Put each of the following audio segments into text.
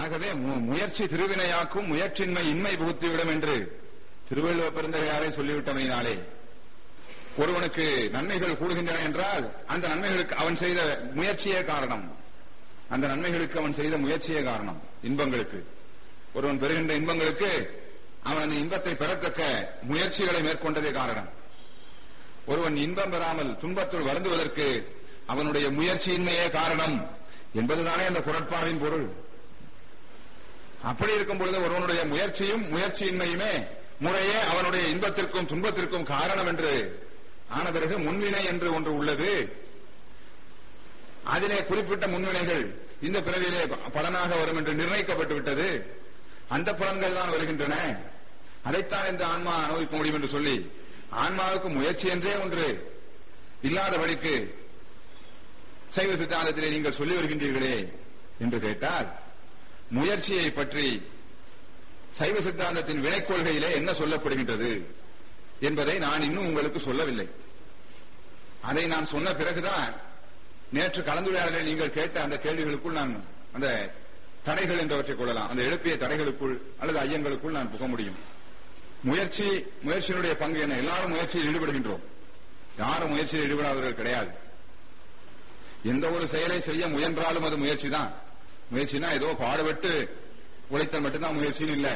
ஆகவே முயற்சி திருவினையாக்கும், முயற்சியின்மை இன்மை புகுத்திவிடும் என்று திருவள்ளுவர் பெருந்தகையாரே சொல்லிவிட்டமையினாலே ஒருவனுக்கு நன்மைகள் கூடுகின்றன என்றால் அந்த நன்மைகளுக்கு அவன் செய்த முயற்சியே காரணம். அந்த நன்மைகளுக்கு அவன் செய்த முயற்சியே காரணம். இன்பங்களுக்கு ஒருவன் பெறுகின்ற இன்பங்களுக்கு அவன் அந்த இன்பத்தை பெறத்தக்க முயற்சிகளை மேற்கொண்டதே காரணம். ஒருவன் இன்பம் பெறாமல் துன்பத்துள் வருந்துவதற்கு அவனுடைய முயற்சியின்மையே காரணம் என்பதுதானே அந்த குறட்பாவின் பொருள். அப்படி இருக்கும் பொழுது ஒருவனுடைய முயற்சியும் முயற்சியின்மையுமே முறையே அவனுடைய இன்பத்திற்கும் துன்பத்திற்கும் காரணம் என்று ஆன பிறகு முன்வினை என்று ஒன்று உள்ளது. அதிலே குறிப்பிட்ட முன்வினைகள் இந்த பிறவியிலே பலனாக வரும் என்று நிர்ணயிக்கப்பட்டு விட்டது. அந்த பலன்கள் தான் வருகின்றன. அதைத்தான் இந்த ஆன்மா அனுபவிக்க முடியும் என்று சொல்லி ஆன்மாவுக்கு முயற்சி என்றே ஒன்று இல்லாதபடிக்கு சைவ சித்தாந்தத்திலே நீங்கள் சொல்லி வருகின்றீர்களே என்று கேட்டால், முயற்சியை பற்றி சைவ சித்தாந்தத்தின் வினைக் கொள்கையிலே என்ன சொல்லப்படுகின்றது என்பதை நான் இன்னும் உங்களுக்கு சொல்லவில்லை. அதை நான் சொன்ன பிறகுதான் நேற்று கலந்துரையாடலில் நீங்கள் கேட்ட அந்த கேள்விகளுக்குள் நான் அந்த தடைகள் என்றவற்றை கொள்ளலாம். அந்த எழுப்பிய தடைகளுக்குள் அல்லது ஐயங்களுக்குள் நான் புக முடியும். முயற்சியினுடைய பங்கு என்ன? எல்லாரும் முயற்சியில் ஈடுபடுகின்றோம். யாரும் முயற்சியில் ஈடுபடாதவர்கள் கிடையாது. எந்த ஒரு செயலை செய்ய முயன்றாலும் அது முயற்சி தான். முயற்சினா ஏதோ பாடுபட்டு உழைத்தல் மட்டும்தான் முயற்சின்னு இல்லை.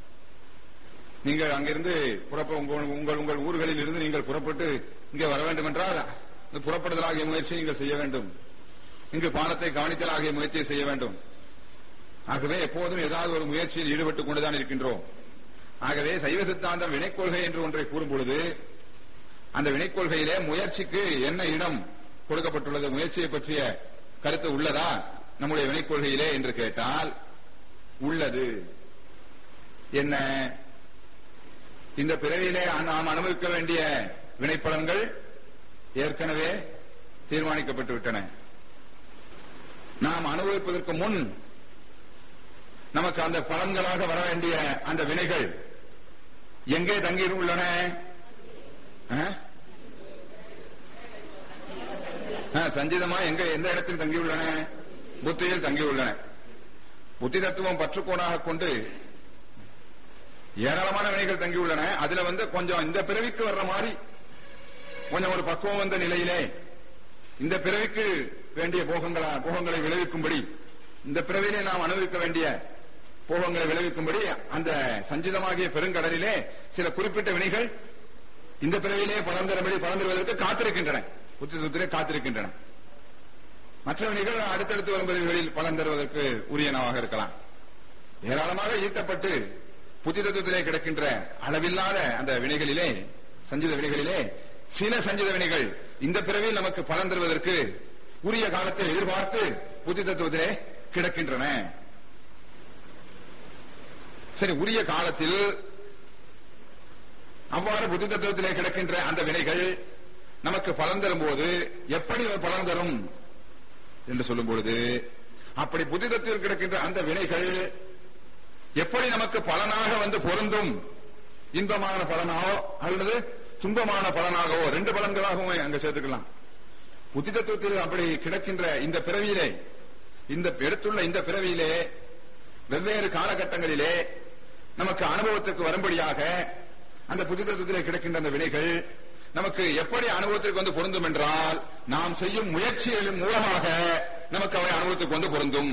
நீங்கள் அங்கிருந்து உங்கள் ஊர்களில் இருந்து நீங்கள் புறப்பட்டு இங்கே வர வேண்டும் என்றால் புறப்படுதல் ஆகிய முயற்சியை நீங்கள் செய்ய வேண்டும். இங்கு பாடத்தை கவனித்தல் ஆகிய முயற்சியை செய்ய வேண்டும். ஆகவே எப்போதும் ஏதாவது ஒரு முயற்சியில் ஈடுபட்டுக் கொண்டுதான் இருக்கின்றோம். ஆகவே சைவ சித்தாந்தம் வினைக் கொள்கை என்று ஒன்றை கூறும் பொழுது அந்த வினைக் கொள்கையிலே முயற்சிக்கு என்ன இடம் கொடுக்கப்பட்டுள்ளது, முயற்சியை பற்றிய கருத்து உள்ளதா நம்முடைய வினைக் கொள்கையிலே என்று கேட்டால் உள்ளது. என்ன? இந்த பிறவியிலே நாம் அனுபவிக்க வேண்டிய வினைப்பலன்கள் ஏற்கனவே தீர்மானிக்கப்பட்டு விட்டன. நாம் அனுபவிப்பதற்கு முன் நமக்கு அந்த பலன்களாக வர வேண்டிய அந்த வினைகள் எங்கே தங்கி உள்ளன? சஞ்சிதமா எந்த இடத்தில் தங்கியுள்ளன? புத்தியில் தங்கியுள்ளன. புத்தி தத்துவம் பற்றுக்கோடாக கொண்டு ஏராளமான வினைகள் தங்கியுள்ளன. அதுல கொஞ்சம் இந்த பிறவிக்கு வர்ற மாதிரி கொஞ்சம் ஒரு பக்குவம் வந்த நிலையிலே இந்த பிறவிக்கு வேண்டிய போகங்களை விளைவிக்கும்படி, இந்த பிறவிலே நாம் அனுபவிக்க வேண்டிய போகங்களை விளைவிக்கும்படி அந்த சஞ்சிதமாகிய பெருங்கடலிலே சில குறிப்பிட்ட வினைகள் இந்த பிறவிலே பலர்ந்தெறுவதற்கு காத்திருக்கின்றன. புத்தி தத்துவத்திலே காத்திருக்கின்றன. மற்ற வினைகள் அடுத்தடுத்து வரும் பிறவிகளில் பலன் தருவதற்கு உரியனவாக இருக்கலாம். ஏராளமாக ஈட்டப்பட்டு புத்தி தத்துவத்திலே கிடக்கின்ற அளவில்லாத அந்த வினைகளிலே, சஞ்சித வினைகளிலே சில சஞ்சித வினைகள் இந்த பிறவியில் நமக்கு பலன் தருவதற்கு உரிய காலத்தை எதிர்பார்த்து புத்தி தத்துவத்திலே கிடக்கின்றன. சரி, உரிய காலத்தில் அவ்வாறு புத்தி தத்துவத்திலே கிடக்கின்ற அந்த வினைகள் நமக்கு பலன் தரும் போது எப்படி பலன் தரும் என்று சொல்லும் பொழுது, அப்படி புத்தி தத்துவத்தில் கிடக்கின்ற அந்த வினைகள் எப்படி நமக்கு பலனாக பொருந்தும், இன்பமான பலனாகவோ அல்லது துன்பமான பலனாகவோ, ரெண்டு பலன்களாகவும் அங்க சேர்த்துக்கலாம். புத்தி தத்துவத்தில் அப்படி கிடக்கின்ற இந்த பிறவியிலே, எடுத்துள்ள இந்த பிறவியிலே வெவ்வேறு காலகட்டங்களிலே நமக்கு அனுபவத்துக்கு வரும்படியாக அந்த புத்தி தத்துவத்திலே கிடக்கின்ற அந்த வினைகள் நமக்கு எப்படி அனுபவத்திற்கு பொருந்தும் என்றால், நாம் செய்யும் முயற்சிகளின் மூலமாக நமக்கு அவை அனுபவத்துக்கு பொருந்தும்.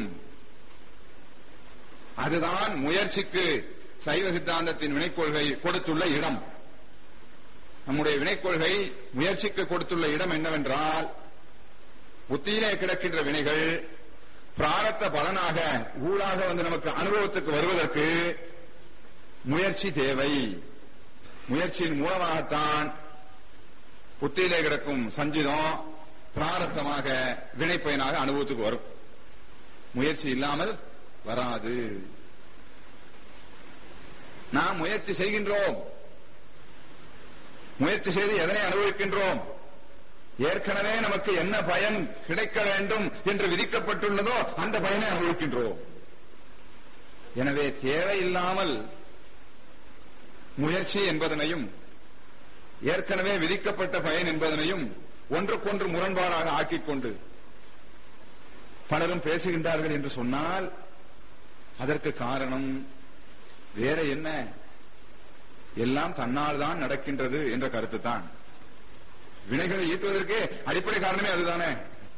அதுதான் முயற்சிக்கு சைவ சித்தாந்தத்தின் வினைக்கொள்கை கொடுத்துள்ள இடம். நம்முடைய வினைக்கொள்கை முயற்சிக்கு கொடுத்துள்ள இடம் என்னவென்றால், புத்தியிலே கிடக்கின்ற வினைகள் பிராரத்த பலனாக ஊழாக நமக்கு அனுபவத்துக்கு வருவதற்கு முயற்சி தேவை. முயற்சியின் மூலமாகத்தான் புத்தியிலே கிடக்கும் சஞ்சிதம் பிராரத்தமாக வினைப்பயனாக அனுபவத்துக்கு வரும். முயற்சி இல்லாமல் வராது. நாம் முயற்சி செய்கின்றோம். முயற்சி செய்து எதனை அனுபவிக்கின்றோம்? ஏற்கனவே நமக்கு என்ன பயன் கிடைக்க வேண்டும் என்று விதிக்கப்பட்டுள்ளதோ அந்த பயனை அனுபவிக்கின்றோம். எனவே தேவையில்லாமல் முயற்சி என்பதனையும் ஏற்கனவே விதிக்கப்பட்ட பயன் என்பதனையும் ஒன்றுக்கொன்று முரண்பாடாக ஆக்கிக் கொண்டு பலரும் பேசுகின்றார்கள் என்று சொன்னால், அதற்கு காரணம் வேற என்ன? எல்லாம் தன்னால் தான் நடக்கின்றது என்ற கருத்து தான். வினைகளை ஈட்டுவதற்கு அடிப்படை காரணமே அதுதானே.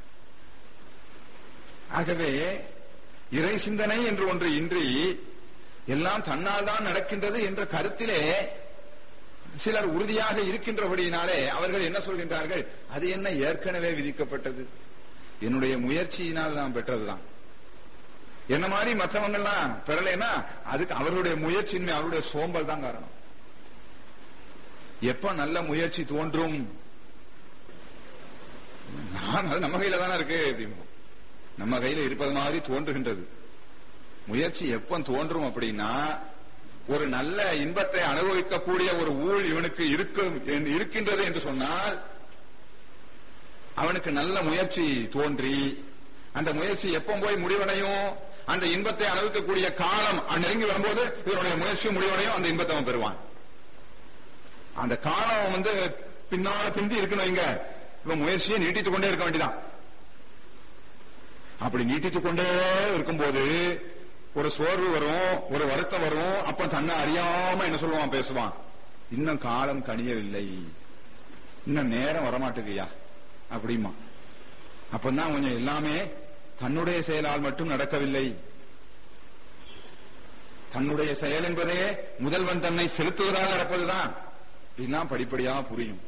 ஆகவே இறை சிந்தனை என்று ஒன்று இன்றி எல்லாம் தன்னால் தான் நடக்கின்றது என்ற கருத்திலே சிலர் உறுதியாக இருக்கின்றபடியினாலே அவர்கள் என்ன சொல்கின்றார்கள்? அது என்ன ஏற்கனவே விதிக்கப்பட்டது, என்னுடைய முயற்சியினால் நான் பெற்றதுதான். என்ன மாதிரி மற்றவங்கள்லாம் பெறலைன்னா அதுக்கு அவர்களுடைய முயற்சியின்மை, அவருடைய சோம்பல் தான் காரணம். எப்ப நல்ல முயற்சி தோன்றும், நான் அது நம்ம கையில தானே இருக்கு அப்படின்னு, நம்ம கையில இருப்பது மாதிரி தோன்றுகின்றது. முயற்சி எப்ப தோன்றும் அப்படின்னா, ஒரு நல்ல இன்பத்தை அனுபவிக்கக்கூடிய ஒரு ஊழ் இவனுக்கு இருக்கின்றது என்று சொன்னால் அவனுக்கு நல்ல முயற்சி தோன்றி, அந்த முயற்சி எப்ப போய் முடிவடையும்? அந்த இன்பத்தை அனுபவிக்கக்கூடிய காலம் நெருங்கி வரும்போது இவனுடைய முயற்சி முடிவடையும், அந்த இன்பத்தை அவன் பெறுவான். அந்த காலம் பின்னால பிந்தி இருக்குன்னு வைங்க, இவன் முயற்சியை நீட்டித்துக் கொண்டே இருக்க வேண்டியதான். அப்படி நீட்டித்துக் கொண்டே இருக்கும்போது ஒரு சோர்வு வரும், ஒரு வருத்தம் வரும். அப்ப தன்னை அறியாம என்ன சொல்லுவான், பேசுவான், இன்னும் காலம் கனியவில்லை, இன்னும் நேரம் வரமாட்டேங்குயா அப்படிமா. அப்பதான் கொஞ்சம் எல்லாமே தன்னுடைய செயலால் மட்டும் நடக்கவில்லை. தன்னுடைய செயல் என்பதே முதல்வன் தன்னை செலுத்துவதாக நடப்பதுதான். இதெல்லாம் படிப்படியா புரியும்.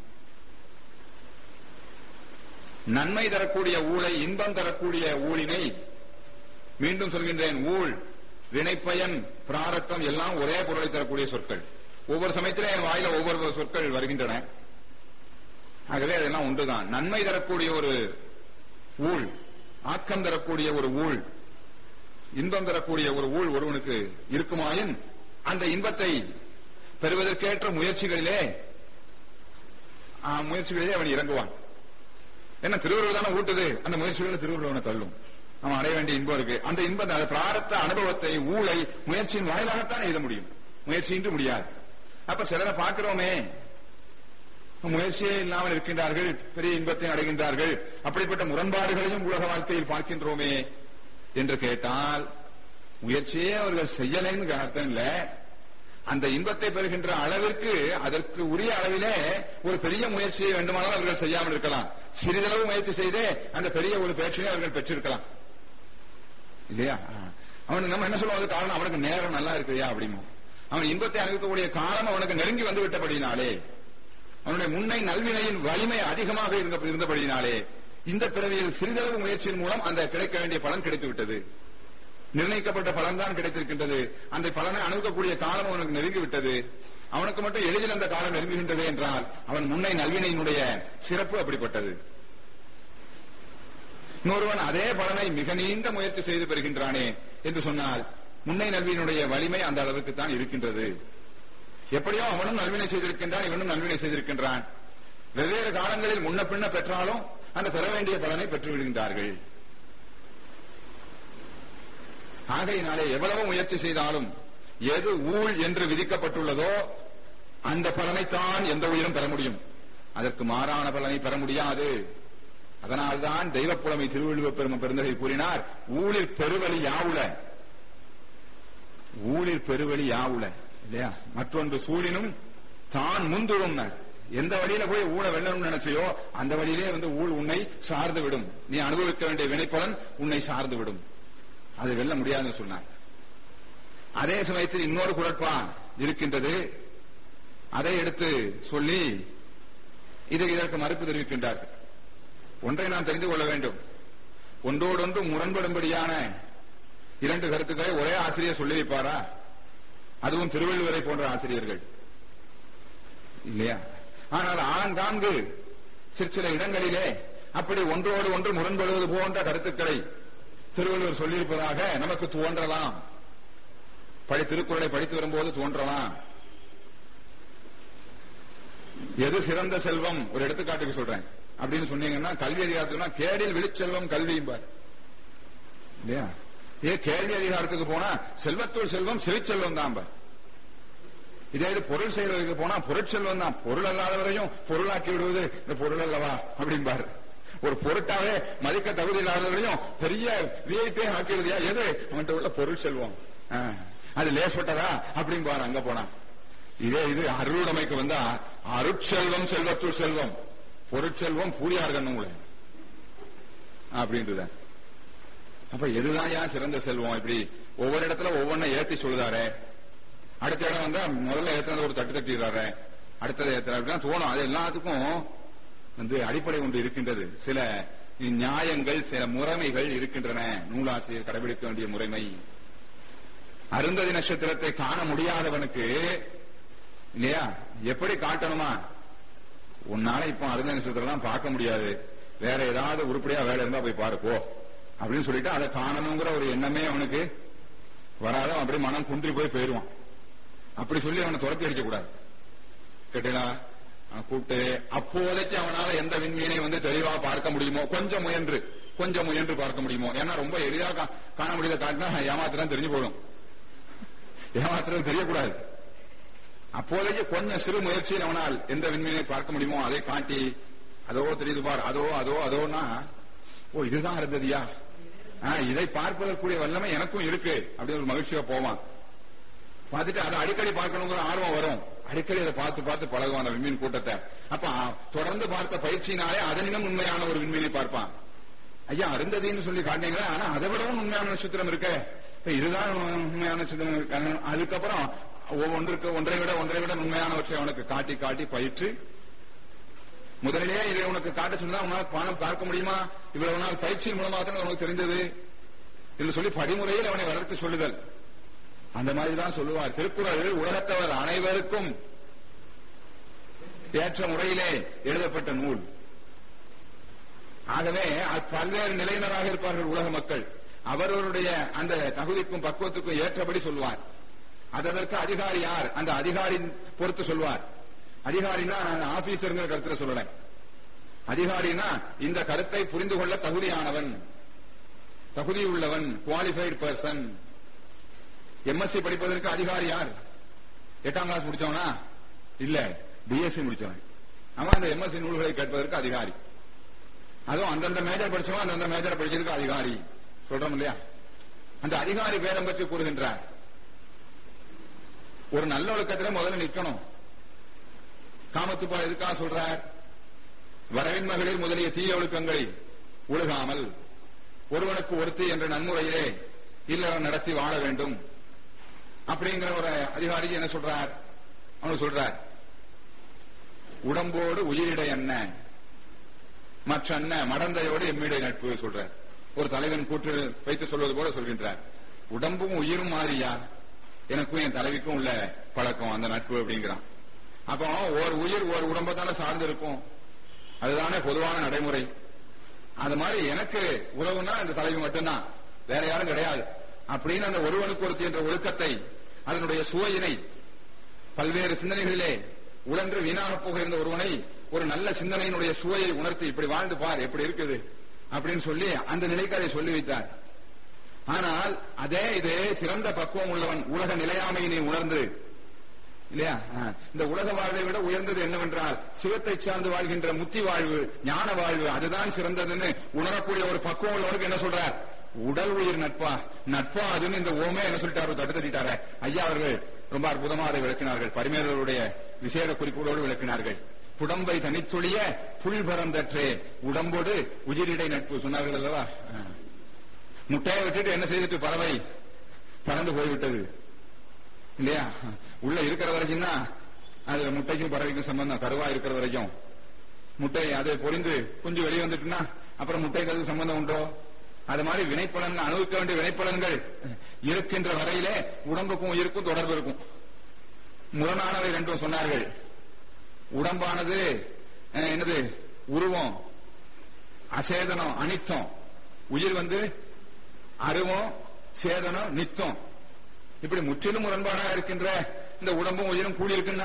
நன்மை தரக்கூடிய ஊழை, இன்பம் தரக்கூடிய ஊழினை, மீண்டும் சொல்கின்றேன், ஊழ், வினைப்பயன், பிராரத்தம் எல்லாம் ஒரே பொருளை தரக்கூடிய சொற்கள். ஒவ்வொரு சமயத்திலே என் வாயில ஒவ்வொரு சொற்கள் வருகின்றன. ஆகவே அதெல்லாம் ஒன்றுதான். நன்மை தரக்கூடிய ஒரு ஊழ், ஆக்கம் தரக்கூடிய ஒரு ஊழ், இன்பம் தரக்கூடிய ஒரு ஊழ் ஒருவனுக்கு இருக்குமாயின் அந்த இன்பத்தை பெறுவதற்கேற்ற முயற்சிகளிலே அவன் இறங்குவான். என்ன திருவள்ளுவர் தானே ஊட்டுது, அந்த முயற்சிகளில் திருவள்ளுவனை தள்ளும். அவன் அடைய வேண்டிய இன்பம் இருக்கு. அந்த இன்பத்தை, அந்த பிராரத்த அனுபவத்தை, ஊழை முயற்சியின் வாயிலாகத்தான் எழுத முடியும், முயற்சியின்றி முடியாது. அப்ப சிலரை பார்க்கிறோமே, முயற்சியே இல்லாமல் இருக்கின்றார்கள், பெரிய இன்பத்தை அடைகின்றார்கள். அப்படிப்பட்ட முரண்பாடுகளையும் உலக வாழ்க்கையில் பார்க்கின்றோமே என்று கேட்டால், முயற்சியே அவர்கள் செய்யலைன்னு அர்த்தம் இல்ல. அந்த இன்பத்தை பெறுகின்ற அளவிற்கு, அதற்கு உரிய அளவிலே ஒரு பெரிய முயற்சியை வேண்டுமானால் அவர்கள் செய்யாமல் இருக்கலாம். சிறிதளவு முயற்சி செய்தே அந்த பெரிய ஒரு பேச்சையை அவர்கள் பெற்றிருக்கலாம் இல்லையா? அவனுக்கு நம்ம என்ன சொல்லுவோம், காரணம் அவனுக்கு நேரம் நல்லா இருக்குயா அப்படிமோ. அவன் இன்பத்தை அனுபவிக்கக்கூடிய காலம் அவனுக்கு நெருங்கி வந்து விட்டபடினாலே, அவனுடைய முன்னை நல்வினையின் வலிமை அதிகமாக இருந்தபடினாலே, இந்த பிறவியில் சிறிதளவு முயற்சியின் மூலம் அந்த கிடைக்க வேண்டிய பலன் கிடைத்து விட்டது. நிர்ணயிக்கப்பட்ட பலன் தான் கிடைத்திருக்கின்றது. அந்த பலனை அணுகக்கூடிய காலம் அவனுக்கு நெருங்கி விட்டது. அவனுக்கு மட்டும் எளிதில் அந்த காலம் நெருங்குகின்றது என்றால் அவன் முன்னை நல்வினையினுடைய சிறப்பு அப்படிப்பட்டது. இன்னொருவன் அதே பலனை மிக நீண்ட முயற்சி செய்து பெறுகின்றானே என்று சொன்னால் முன்னை நல்வினுடைய வலிமை அந்த அளவுக்கு தான் இருக்கின்றது. எப்படியோ அவனும் நல்வினை செய்திருக்கின்றான், இவனும் நல்வினை செய்திருக்கின்றான். வெவ்வேறு காலங்களில் முன்ன பின்ன பெற்றாலும் அந்த பெற வேண்டிய பலனை பெற்று விடுகின்றார்கள். ஆகையினாலே எவ்வளவு முயற்சி செய்தாலும் எது ஊழ் என்று விதிக்கப்பட்டுள்ளதோ அந்த பலனைத்தான் எந்த உயிரும் பெற முடியும். அதற்கு மாறான பலனை பெற முடியாது. அதனால்தான் தெய்வப்புலமை திருவள்ளுவர் பெருந்தகை கூறினார், ஊழிற் பெருவழி யாவுல, ஊழிற் பெருவழி யாவுல இல்லையா? மற்றொன்று சூழினும் தான் முந்துடும். எந்த வழியில போய் ஊழ வெல்லணும்னு நினைச்சையோ அந்த வழியிலே ஊழ் உன்னை சார்ந்து விடும். நீ அனுபவிக்க வேண்டிய வினைப்பலன் உன்னை சார்ந்து விடும். அது வெல்ல முடியாதுன்னு சொன்னார். அதே சமயத்தில் இன்னொரு குறட்பா இருக்கின்றது. அதை எடுத்து சொல்லி இதற்கு மறுப்பு தெரிவிக்கின்றார்கள். ஒன்றை நாம் தெரிந்து கொள்ள வேண்டும். ஒன்றோடொன்று முரண்படும்படியான இரண்டு கருத்துக்களை ஒரே ஆசிரியர் சொல்லி வைப்பாரா? அதுவும் திருவள்ளுவரை போன்ற ஆசிரியர்கள் இல்லையா? ஆனால் ஆங்காங்கு சிற்சில இடங்களிலே அப்படி ஒன்றோடு ஒன்று முரண்படுவது போன்ற கருத்துக்களை திருவள்ளுவர் சொல்லியிருப்பதாக நமக்கு தோன்றலாம். திருக்குறளை படித்து வரும்போது தோன்றலாம். எது சிறந்த செல்வம், ஒரு எடுத்துக்காட்டுக்கு சொல்றேன் அப்படின்னு சொன்னீங்கன்னா, கல்வி அதிகாரத்துக்குனா கேடில் விழிச்செல்வம் கல்வியும்பார் இல்லையா? கேள்வி அதிகாரத்துக்கு போனா செல்வத்துள் செல்வம் செவிச்செல்வம் தான் பார். இதே இது பொருள் செயலுக்கு போனா பொருட்செல்வம் தான். பொருள் அல்லாதவரையும் பொருளாக்கி விடுவது இந்த பொருள் அல்லவா அப்படிம்பாரு. ஒரு பொருட்டாவே மதிக்க தகுதி இல்லாதவரையும் பெரிய விஐபி ஆக்கிடுதியா? எது? அவன்கிட்ட உள்ள பொருள் செல்வம். அது லேசப்பட்டதா அப்படின்னு பாரு அங்க போனா. இதே இது அருளுடைமைக்கு வந்தா அருட்செல்வம் செல்வத்துள் செல்வம், பொருட்செல்வம் பூரியார் கண்ணுங்கள அப்படின்றது. அப்ப எதுதான் ஏன் சிறந்த செல்வம்? இப்படி ஒவ்வொரு இடத்துல ஒவ்வொன்றை ஏத்தி சொல்லுதாரு. அடுத்த இடம் வந்தா முதல்ல ஏத்துனது ஒரு தட்டு தட்டிடுறாரு, அடுத்ததை ஏத்துற அப்படின்னா தோணும். அது எல்லாத்துக்கும் அடிப்படை ஒன்று இருக்கின்றது. சில நியாயங்கள், சில முறைமைகள் இருக்கின்றன. நூலாசிரியர் கடைபிடிக்க வேண்டிய முறைமை. அருந்ததி நட்சத்திரத்தை காண முடியாதவனுக்கு இல்லையா எப்படி காட்டணுமா? உன்னால இப்ப அருந்ததி நட்சத்திரம் தான் பார்க்க முடியாது, வேற ஏதாவது உருப்படியா வேலை இருந்தா போய் பாரு போ அப்படின்னு சொல்லிட்டு அதை காணணுங்கிற ஒரு எண்ணமே அவனுக்கு வராத, அப்படி மனம் குன்றி போய் போயிருவான். அப்படி சொல்லி அவனை துரத்தி அடிக்க கூடாது. கேட்டீங்களா? கூப்பிட்டு அப்போதைக்கு அவனால எந்த விண்மீனை தெளிவா பார்க்க முடியுமோ கொஞ்சம் முயன்று பார்க்க முடியுமோ. ஏன்னா ரொம்ப எளிதா காண முடியாத காட்டினா ஏமாத்திரம் தெரிஞ்சு போயிடும். ஏமாத்திரம் தெரியக்கூடாது. அப்போதைக்கு கொஞ்சம் சிறு முயற்சியில் அவனால் எந்த விண்மீனை பார்க்க முடியுமோ அதை காட்டி, அதோ தெரியுது பார், அதோனா ஓ இதுதான் இருந்ததியா, இதை பார்ப்பதற்குரிய வல்லமை எனக்கும் இருக்கு அப்படின்னு ஒரு மகிழ்ச்சியா போவான். பார்த்துட்டு அதை அடிக்கடி பார்க்கணுங்கிற ஆர்வம் வரும். அடிக்கடி அதை பார்த்து பார்த்து பழகுவான் அந்த விண்மீன் கூட்டத்தை. அப்ப தொடர்ந்து பார்த்த பயிற்சியினாலே அதனினும் உண்மையான ஒரு விண்மீனை பார்ப்பான். ஐயா அருந்ததின்னு சொல்லி காட்டினீங்களா, ஆனா அதை விடவும் உண்மையான நட்சத்திரம் இருக்கு, இதுதான் உண்மையான நட்சத்திரம். அதுக்கப்புறம் ஒன்றை விட உண்மையானவற்றை அவனுக்கு காட்டி காட்டி பயிற்று முதலிலே இதை உனக்கு காட்ட சொன்னா உன்னால் பானம் பார்க்க முடியுமா? இவ்வளவு நாள் பயிற்சியின் மூலமாக தான் உனக்கு தெரிந்தது என்று சொல்லி படிமுறையில் அவனை வளர்த்து சொல்லுதல். அந்த மாதிரிதான் சொல்லுவார் திருக்குறள். உலகத்தவர் அனைவருக்கும் ஏற்ற முறையிலே எழுதப்பட்ட நூல். ஆகவே பல்வேறு நிலையினராக இருப்பார்கள் உலக மக்கள். அவர்களுடைய அந்த தகுதிக்கும் பக்குவத்துக்கும் ஏற்றபடி சொல்வார். அதற்கு அதிகாரி யார், அந்த அதிகாரியின் பொறுத்து சொல்வார். அதிகாரினா ஆபீசருங்கிற கருத்துல சொல்லல. அதிகாரினா இந்த கருத்தை புரிந்து கொள்ள தகுதியானவன், தகுதி உள்ளவன், குவாலிஃபைடு பர்சன். எம்எஸ்சி படிப்பதற்கு அதிகாரி யார்? 8ஆம் கிளாஸ் முடிச்சவனா? இல்ல, பிஎஸ்சி முடிச்சவன். அவன் அந்த எம்எஸ்சி நூல்களை கேட்பதற்கு அதிகாரி. அதுவும் அந்தந்த மேஜர் படிச்சவன் அந்தந்த மேஜர் படிக்கிறதுக்கு அதிகாரி சொல்றோம் இல்லையா? அந்த அதிகாரி பேதம் பற்றி கூறுகின்றார். ஒரு நல்ல ஒழுக்கத்துல முதல்ல நிற்கணும். காமத்துப்பால் எதுக்காக சொல்றார்? வரவின் மகளிர் முதலிய தீய ஒழுக்கங்களை ஒழுகாமல் ஒருவனுக்கு ஒருத்தி என்ற நன்முறையிலே இல்லறம் நடத்தி வாழ வேண்டும் அப்படிங்கிற ஒரு அதிகாரிக்கு என்ன சொல்றார்? அவனு சொல்றார், உடம்போடு உயிரிடை என்ன மற்ற அண்ண மடந்தையோடு எம்மிடை நட்பு சொல்றார். ஒரு தலைவன் கூற்று வைத்து சொல்வது போல சொல்கின்றார். உடம்பும் உயிரும் மாறியா, எனக்கும் என் தலைவிக்கும் உள்ள பழக்கம் அந்த நட்பு அப்படிங்கிறான். அப்போ ஒரு உயிர் ஒரு உடம்பத்தான சார்ந்து இருக்கும், அதுதானே பொதுவான நடைமுறை. அது மாதிரி எனக்கு உறவுனா இந்த தலைவி மட்டும்தான், வேற யாரும் கிடையாது அப்படின்னு அந்த ஒருவனுக்கு ஒருத்தி என்ற ஒழுக்கத்தை, அதனுடைய சுவையினை பல்வேறு சிந்தனைகளிலே உழன்று வீணாக போக இருந்த ஒருவனை ஒரு நல்ல சிந்தனையினுடைய சுவையை உணர்த்தி இப்படி வாழ்ந்து பார் எப்படி இருக்குது அப்படின்னு சொல்லி அந்த நிலைக்கு அதை சொல்லி வைத்தார். ஆனால் அதே இது சிறந்த பக்குவம் உள்ளவன் உலக நிலையாமையினை உணர்ந்து இல்லையா, இந்த உலக வாழ்வை விட உயர்ந்தது என்னவென்றால் சிவத்தை சார்ந்து வாழ்கின்ற முத்தி வாழ்வு, ஞான வாழ்வு, அதுதான் சிறந்ததுன்னு உணரக்கூடிய ஒரு பக்குவம் உள்ளவனுக்கு என்ன சொல்றார்? உடல் உயிர் நட்பா, நட்பா அதுன்னு இந்த ஓமே என்ன சொல்லிட்டாரு? தட்டு தட்டிட்டாரு. ஐயா அவர்கள் ரொம்ப அற்புதமா அதை விளக்கினார்கள். பரிமேலருடைய விசேட குறிப்புகளோடு விளக்கினார்கள். புடம்பை தனிச்சொழிய புல் பரந்தற்றே உடம்போடு உயிரிடை நட்பு சொன்னார்கள் அல்லவா? முட்டையை விட்டுட்டு என்ன செய்துட்டு பறவை பறந்து போய்விட்டது இல்லையா? உள்ள இருக்கிற வரைக்கும் தான் அது முட்டைக்கும் பறவைக்கும் சம்பந்தம். கருவா இருக்கிற வரைக்கும் முட்டை அது பொறிந்து குஞ்சு வெளியே வந்துட்டுன்னா அப்புறம் முட்டைக்கு அது சம்பந்தம் உண்டோ? அது மாதிரி வினைப்பலன்கள், அனுபவிக்க வேண்டிய வினைப்பலன்கள் இருக்கின்ற வரையிலே உடம்புக்கும் உயிருக்கும் தொடர்பு இருக்கும். முரணானவை ரெண்டும் சொன்னார்கள். உடம்பானது என்னது? உருவம், அசேதனம், அனித்தம். உயிர் அருவம், சேதனம், நித்தம். இப்படி முற்றிலும் முரண்பாடாக இருக்கின்ற இந்த உடம்பும் உயிரும் கூடி இருக்குன்னா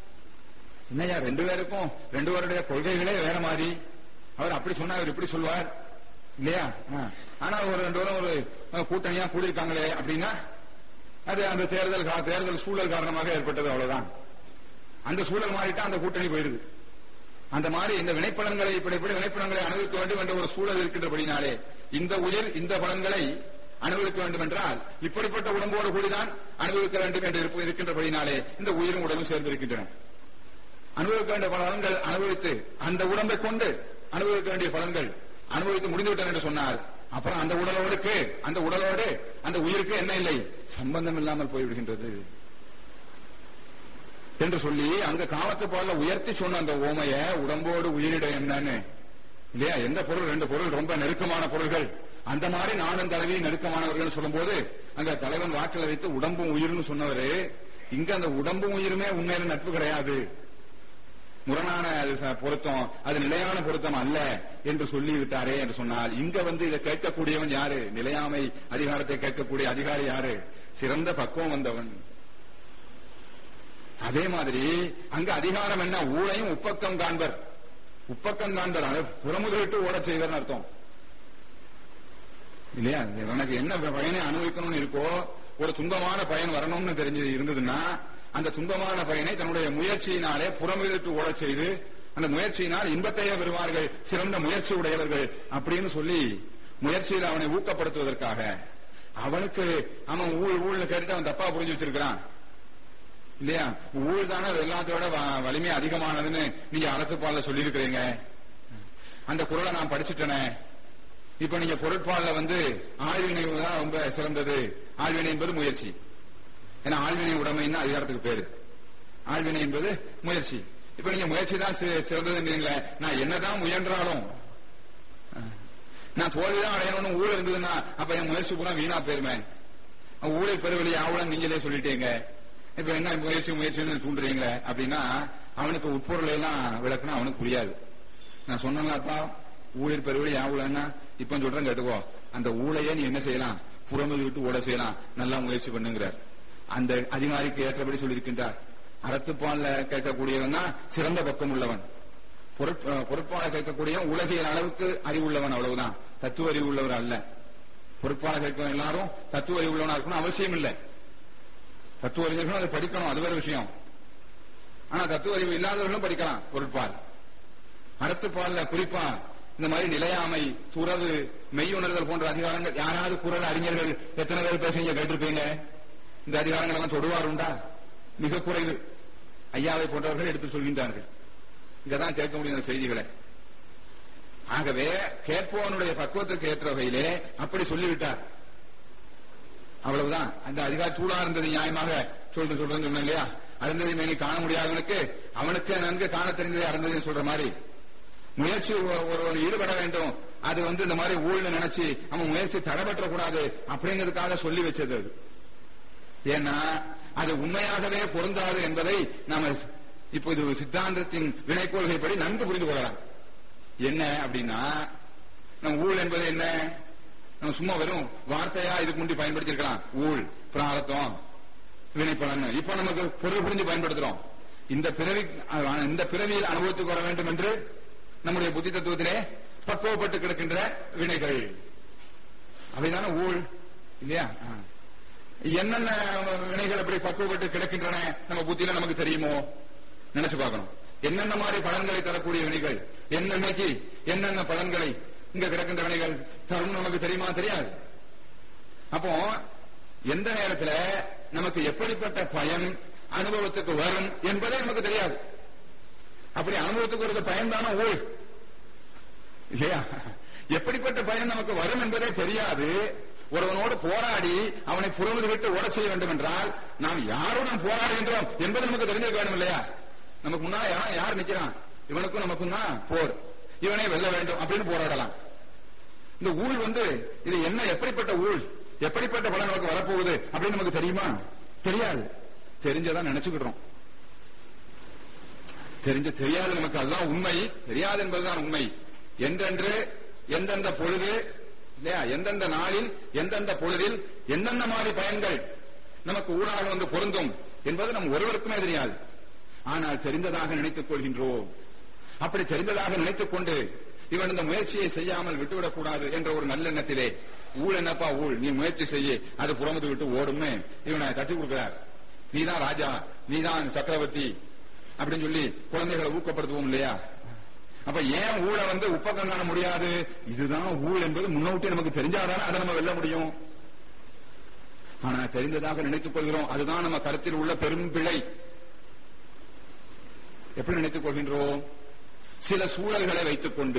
என்னையா ரெண்டு பேருக்கும் ரெண்டு பேருடைய கொள்கைகளே வேற மாதிரி. அவர் அப்படி சொன்னா அவர் இப்படி சொல்வார் இல்லையா? ஆனா ஒரு ரெண்டு பேரும் ஒரு கூட்டணியா கூடியிருக்காங்களே அப்படின்னா அது அந்த தேர்தல் சூழல் காரணமாக ஏற்பட்டது, அவ்வளவுதான். அந்த சூழல் மாறிட்டா அந்த கூட்டணி போயிடுது. அந்த மாதிரி இந்த வினைப்பலன்களை இப்படி வினைப்பலன்களை அனுபவிக்க வேண்டும் என்ற ஒரு சூழல் இருக்கின்றபடினாலே இந்த உயிர் இந்த பலன்களை அனுபவிக்க வேண்டும் என்றால் இப்படிப்பட்ட உடம்போடு கூடிதான் அனுபவிக்க வேண்டும் என்று இருக்கின்றபடினாலே இந்த உயிரும் உடலும் சேர்ந்திருக்கின்றன. அனுபவிக்க வேண்டிய பலன்கள் அனுபவித்து அந்த உடம்பை கொண்டு அனுபவிக்க வேண்டிய பலன்கள் அனுபவித்து முடிந்துவிட்டன என்று சொன்னால் அப்புறம் அந்த உடலோடு அந்த உயிருக்கு என்ன இல்லை, சம்பந்தம் இல்லாமல் போய்விடுகின்றது என்று சொல்லி அங்க காமத்து பால உயர்த்தி சொன்ன அந்த ஓமைய உடம்போடு உயிரிட என்னன்னு இல்லையா, எந்த பொருள், ரெண்டு பொருள் ரொம்ப நெருக்கமான பொருள்கள், அந்த மாதிரி நானும் தலைவி நெருக்கமானவர்கள் சொல்லும் போது அங்க தலைவன் வாக்கில் வைத்து உடம்பும் உயிர்னு சொன்னவரு இங்க அந்த உடம்பும் உயிருமே உண்மையில நட்பு கிடையாது, முரணான பொருத்தம், அது நிலையான பொருத்தம் அல்ல என்று சொல்லி விட்டாரே என்று சொன்னால் இங்க இதை கேட்கக்கூடியவன் யாரு, நிலையாமை அதிகாரத்தை கேட்கக்கூடிய அதிகாரி யாரு, சிறந்த பக்குவம் வந்தவன். அதே மாதிரி அங்க அதிகாரம் என்ன, ஊழையும் உப்பக்கம் காண்பர், புறமுதலிட்டு ஓடச் செய்வர் அர்த்தம் இல்லையா. எனக்கு என்ன பயனை அனுபவிக்கணும்னு இருக்கோ, ஒரு துன்பமான பயன் வரணும்னு தெரிஞ்சு இருந்ததுன்னா அந்த துன்பமான பயனை தன்னுடைய முயற்சியினாலே புறமுதலிட்டு ஓடச் செய்து அந்த முயற்சியினால் இன்பத்தையே பெறுவார்கள் சிறந்த முயற்சி உடையவர்கள் அப்படின்னு சொல்லி முயற்சியில் அவனை ஊக்கப்படுத்துவதற்காக அவனுக்கு அவன் ஊழல் கேட்டுட்டு அவன் தப்பா புரிஞ்சு வச்சிருக்கிறான் இல்லையா. ஊழல் தானே எல்லாத்தோட வலிமை அதிகமானதுன்னு நீங்க அறத்துப்பால சொல்லி இருக்கிறீங்க, அந்த குறளை நான் படிச்சுட்டேனே. இப்ப நீங்க பொருட்பால ஆழ்வினை தான் ரொம்ப சிறந்தது, ஆழ்வினை என்பது முயற்சி, ஏன்னா ஆழ்வினை உடைமைன்னா அதிகாரத்துக்கு பேரு, ஆழ்வினை என்பது முயற்சி. இப்ப நீங்க முயற்சி தான் சிறந்ததுன்றீங்களே, நான் என்னதான் முயன்றாலும் நான் தோல்விதான் அடையணும்னு ஊழல் இருந்ததுன்னா அப்ப என் முயற்சி பூரா வீணா போயிருமே. ஊழல் பெருவெளி ஆவலன்னு நீங்களே சொல்லிட்டீங்க, இப்ப என்ன முயற்சின்னு தூண்டுறீங்களே அப்படின்னா அவனுக்கு உட்பொருளை எல்லாம் விளக்குனா அவனுக்கு புரியாது. நான் சொன்னேன்லப்பா ஊழியர் பெருவெளி ஆவலன்னா இப்ப சொல்றேன் கேட்டுக்கோ, அந்த ஊழையே நீ என்ன செய்யலாம், புறமுது விட்டு ஓட செய்யலாம், நல்லா முயற்சி பண்ணுங்கிறார். அந்த அதிகாரிக்கு ஏற்றபடி சொல்லியிருக்கின்றார். அறத்துப்பால கேட்கக்கூடியவன் தான் சிறந்த பக்கம் உள்ளவன், பொருட்பால கேட்கக்கூடிய உலகியல் அளவுக்கு அறிவுள்ளவன், அவ்வளவுதான், தத்துவ அறிவு உள்ளவர் அல்ல. பொருட்பால கேட்க எல்லாரும் தத்துவ அறிவு உள்ளவனா இருக்கணும் அவசியம் இல்லை, தத்துவ அறிஞர்களும் அதை படிக்கணும், அது வேற விஷயம். ஆனா தத்துவ அறிவு இல்லாதவர்களும் படிக்கலாம் பொருட்பால். அறத்துப்பால்ல குறிப்பா இந்த மாதிரி நிலையாமை, துறவு, மெய்யுணர்தல் போன்ற அதிகாரங்கள் யாராவது குரல் அறிஞர்கள் எத்தனை பேர் பேசுறீங்க கேட்டிருப்பீங்க, இந்த அதிகாரங்கள் எல்லாம் தொடுவார் உண்டா, மிக குறைவு. ஐயாவை போன்றவர்கள் எடுத்து சொல்கின்றார்கள், இங்கதான் கேட்க முடியும் செய்திகளை. ஆகவே கேட்பவனுடைய பக்குவத்திற்கு ஏற்ற வகையிலே அப்படி சொல்லிவிட்டார், அவ்வளவுதான். அந்த அதிகார சூழா இருந்தது நியாயமாக சொல்றேன்னு சொன்னேன் இல்லையா, அருந்ததி மேனி காண முடியாதவனுக்கு அவனுக்கு நன்கு காண தெரிந்ததை அருந்ததின்னு சொல்ற மாதிரி முயற்சி ஒருவன் ஈடுபட வேண்டும், அது இந்த மாதிரி ஊழல் நினைச்சு அவன் முயற்சி தடைபற்ற கூடாது அப்படிங்கிறதுக்காக சொல்லி வச்சது. ஏன்னா அது உண்மையாகவே பொருந்தாது என்பதை நாம இப்போ இது சித்தாந்தத்தின் வினை கொள்கைப்படி நன்கு புரிந்து கொள்ளலாம். என்ன அப்படின்னா நம்ம ஊழல் என்பது என்ன, நம்ம சும்மா வெறும் வார்த்தையா இதுக்கு முன்னாடி பயன்படுத்தி இருக்கலாம், ஊழ் பிராரத்தம் வினைப்பலன். இப்ப நமக்கு பொருள் புரிஞ்சு பயன்படுத்துறோம். இந்த பிறவியில் அனுபவத்துக்கு வர வேண்டும் என்று நம்முடைய புத்தி தத்துவத்திலே பக்குவப்பட்டு கிடக்கின்ற வினைகள் அவைதான ஊழ் இல்லையா. என்னென்ன வினைகள் அப்படி பக்குவப்பட்டு கிடக்கின்றன நம்ம புத்தியில நமக்கு தெரியுமோ நினைச்சு பார்க்கணும். என்னென்ன மாதிரி பலன்களை தரக்கூடிய வினைகள், என்னென்னைக்கு என்னென்ன பலன்களை இங்க கிடக்கின்ற வினைகள் தரும் நமக்கு தெரியுமா, தெரியாது. அப்போ எந்த நேரத்துல நமக்கு எப்படிப்பட்ட பயன் அனுபவத்துக்கு வரும் என்பதே நமக்கு தெரியாது. அப்படி அனுபவத்துக்கு ஒரு பயன் தானே ஊழ் இல்லையா. எப்படிப்பட்ட பயன் நமக்கு வரும் என்பதே தெரியாது. ஒருவனோடு போராடி அவனை புறமுது விட்டு ஓட செய்ய வேண்டும் என்றால் நாம் யாருடன் போராடுகின்றோம் என்பது நமக்கு தெரிஞ்சிருக்க வேண்டும் இல்லையா. நமக்கு முன்னால யார் நிக்கிறான், இவனுக்கும் நமக்கும் தான் போர், இவனை வெல்ல வேண்டும் அப்படின்னு போராடலாம். இந்த ஊழ் இது என்ன, எப்படிப்பட்ட ஊழ், எப்படிப்பட்ட பலன் நமக்கு வரப்போகுது அப்படின்னு நமக்கு தெரியுமா, தெரியாது. தெரிஞ்சதான் நினைச்சுக்கிட்டோம், தெரியாது நமக்கு, அதுதான் உண்மை. தெரியாது என்பதுதான் உண்மை. என்றென்று எந்தெந்த பொழுது இல்லையா, எந்தெந்த நாளில் எந்தெந்த பொழுதில் எந்தெந்த மாதிரி பயன்கள் நமக்கு ஊழாக பொருந்தும் என்பது நம் ஒருவருக்குமே தெரியாது. ஆனால் தெரிந்ததாக நினைத்துக் கொள்கின்றோம். அப்படி தெரிந்ததாக நினைத்துக் கொண்டு இவன் இந்த முயற்சியை செய்யாமல் விட்டுவிடக் கூடாது என்ற ஒரு நல்லெண்ணத்திலே ஊழ் என்னப்பா ஊழ், நீ முயற்சி செய்ய, அது புறமுது விட்டு ஓடும்னு இவனை தட்டி கொடுக்கிறார். நீதான் ராஜா, நீதான் சக்கரவர்த்தி அப்படின்னு சொல்லி குழந்தைகளை ஊக்கப்படுத்துவோம் இல்லையா. அப்ப ஏன் ஊழ உப்பக்கம் காண முடியாது, இதுதான் ஊழ் என்பது முன்னோட்டி நமக்கு தெரிஞ்சாதானே அதை நம்ம வெல்ல முடியும். ஆனா தெரிந்ததாக நினைத்துக் கொள்கிறோம். அதுதான் நம்ம கருத்தில் உள்ள பெரும் பிழை. எப்படி நினைத்துக் கொள்கின்றோம்? சில சூழல்களை வைத்துக் கொண்டு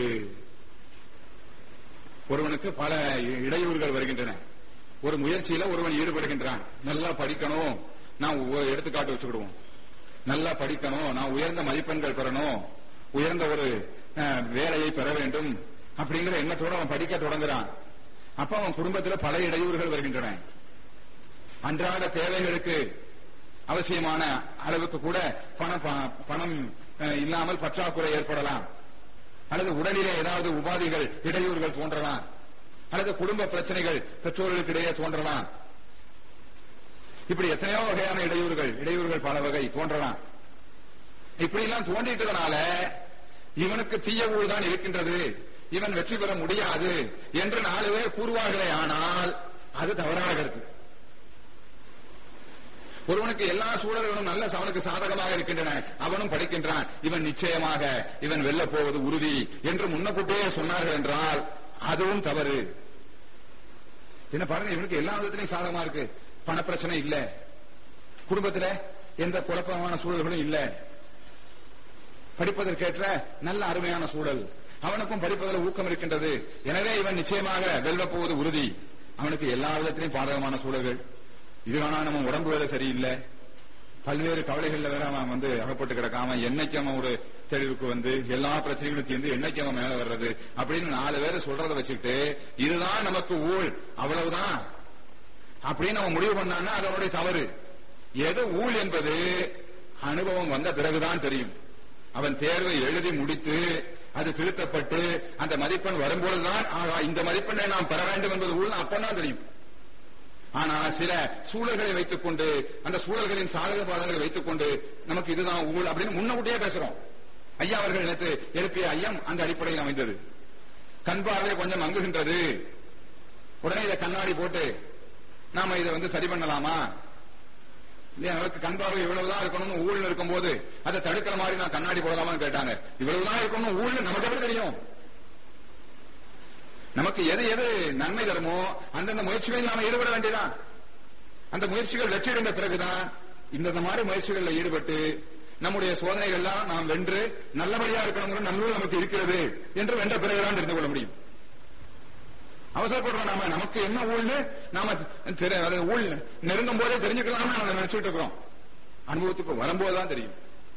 ஒருவனுக்கு பல இடையூறுகள் வருகின்றன. ஒரு முயற்சியில ஒருவன் ஈடுபடுகின்றான். நல்லா படிக்கணும், நான் எடுத்துக்காட்டு வச்சுக்கிடுவோம். நல்லா படிக்கணும், நான் உயர்ந்த மதிப்பெண்கள் பெறணும், உயர்ந்த ஒரு வேலையை பெற வேண்டும் அப்படிங்கிற எண்ணத்தோட அவன் படிக்க தொடங்குறான். அப்ப அவன் குடும்பத்தில் பல இடையூறுகள் வருகின்றன. அன்றாட தேவைகளுக்கு அவசியமான அளவுக்கு கூட பணம் இல்லாமல் பற்றாக்குறை ஏற்படலாம், அல்லது உடலிலே ஏதாவது உபாதிகள் இடையூறுகள் தோன்றலாம், அல்லது குடும்ப பிரச்சனைகள் பெற்றோர்களுக்கு இடையே தோன்றலாம். இப்படி எத்தனையோ வகையான இடையூறுகள் பல வகை தோன்றலாம். இப்படி எல்லாம் தோன்றிட்டதனால இவனுக்கு தீய ஊழ் தான் இருக்கின்றது, இவன் வெற்றி பெற முடியாது என்று 4 பேர் கூறுவார்களே. ஆனால் அது தவறான கருத்து. ஒருவனுக்கு எல்லா சூழல்களும் நல்ல அவனுக்கு சாதகமாக இருக்கின்றன, அவனும் படிக்கின்றான், இவன் நிச்சயமாக இவன் வெல்ல போவது உறுதி என்று முன்னக்கூட்டியே சொன்னார்கள் என்றால் அதுவும் தவறு. என்ன பாருங்க, இவனுக்கு எல்லா விதத்திலையும் சாதகமா இருக்கு. பணப்பிரச்சனை இல்ல, குடும்பத்தில் எந்த குழப்பமான சூழல்களும் இல்ல, படிப்பதற்கேற்ற நல்ல அருமையான சூழல், அவனுக்கும் படிப்பதில் ஊக்கம் இருக்கின்றது, எனவே இவன் நிச்சயமாக வெல்ல போவது உறுதி. அவனுக்கு எல்லா விதத்திலையும் பாதகமான சூழல்கள். இதுவானா நம்ம உடம்பு வேலை சரியில்லை, பல்வேறு கவலைகள்ல வேற அவன் அகப்பட்டு கிடக்காம என்னைக்கு அவன் ஒரு தெளிவுக்கு எல்லா பிரச்சனைகளும் தீர்ந்து என்னைக்கு அவன் மேல வர்றது அப்படின்னு 4 பேர் சொல்றதை வச்சுக்கிட்டு இதுதான் நமக்கு ஊழ், அவ்வளவுதான் அப்படின்னு அவன் முடிவு பண்ணான்னா அது அவனுடைய தவறு. எது ஊழ் என்பது அனுபவம் வந்த பிறகுதான் தெரியும். அவன் தேர்வை எழுதி முடித்து அது திருத்தப்பட்டு அந்த மதிப்பெண் வரும்பொழுதுதான் இந்த மதிப்பெண்ணை நாம் பெற வேண்டும் என்பது ஊழ் அப்பதான் தெரியும். ஆனா சில சூழல்களை வைத்துக் கொண்டு அந்த சூழல்களின் சாதக பாதங்களை வைத்துக் கொண்டு நமக்கு இதுதான் ஊழ் அப்படின்னு முன்னக்கூட்டியே பேசுறோம். ஐயா அவர்கள் நேற்று எழுப்பிய ஐயம் அந்த அடிப்படையில் அமைந்தது. கண் பார்வை கொஞ்சம் மங்குகின்றது, உடனே இதை கண்ணாடி போட்டு நாம இதை சரி பண்ணலாமா? இல்லையா, நமக்கு கண் பார்வை இவ்வளவுதான் இருக்கணும்னு ஊழல் இருக்கும் போது அதை தடுக்கிற மாதிரி நான் கண்ணாடி போடலாமான்னு கேட்டாங்க. இவ்வளவுதான் இருக்கணும் ஊழல் நமக்கு எப்படி தெரியும்? நமக்கு எது எது நன்மை தருமோ அந்தந்த முயற்சிகளில் நாம ஈடுபட வேண்டியதான். அந்த முயற்சிகள் வெற்றியடைந்த பிறகுதான் இந்த மாதிரி முயற்சிகளில் ஈடுபட்டு நம்முடைய சோதனைகள்லாம் நாம் வென்று நல்லபடியா இருக்கணுங்கிற நல்லூர் நமக்கு இருக்கிறது என்று வென்ற பிறகுதான் தெரிந்து கொள்ள முடியும். அவசரப்படுறோம், நாம நமக்கு என்ன ஊழ்னு நாம ஊழ் நெருங்கும் போதே தெரிஞ்சுக்கலாம் நாம நினைச்சுட்டு இருக்கிறோம். அனுபவத்துக்கு வரும்போதுதான் தெரியும்.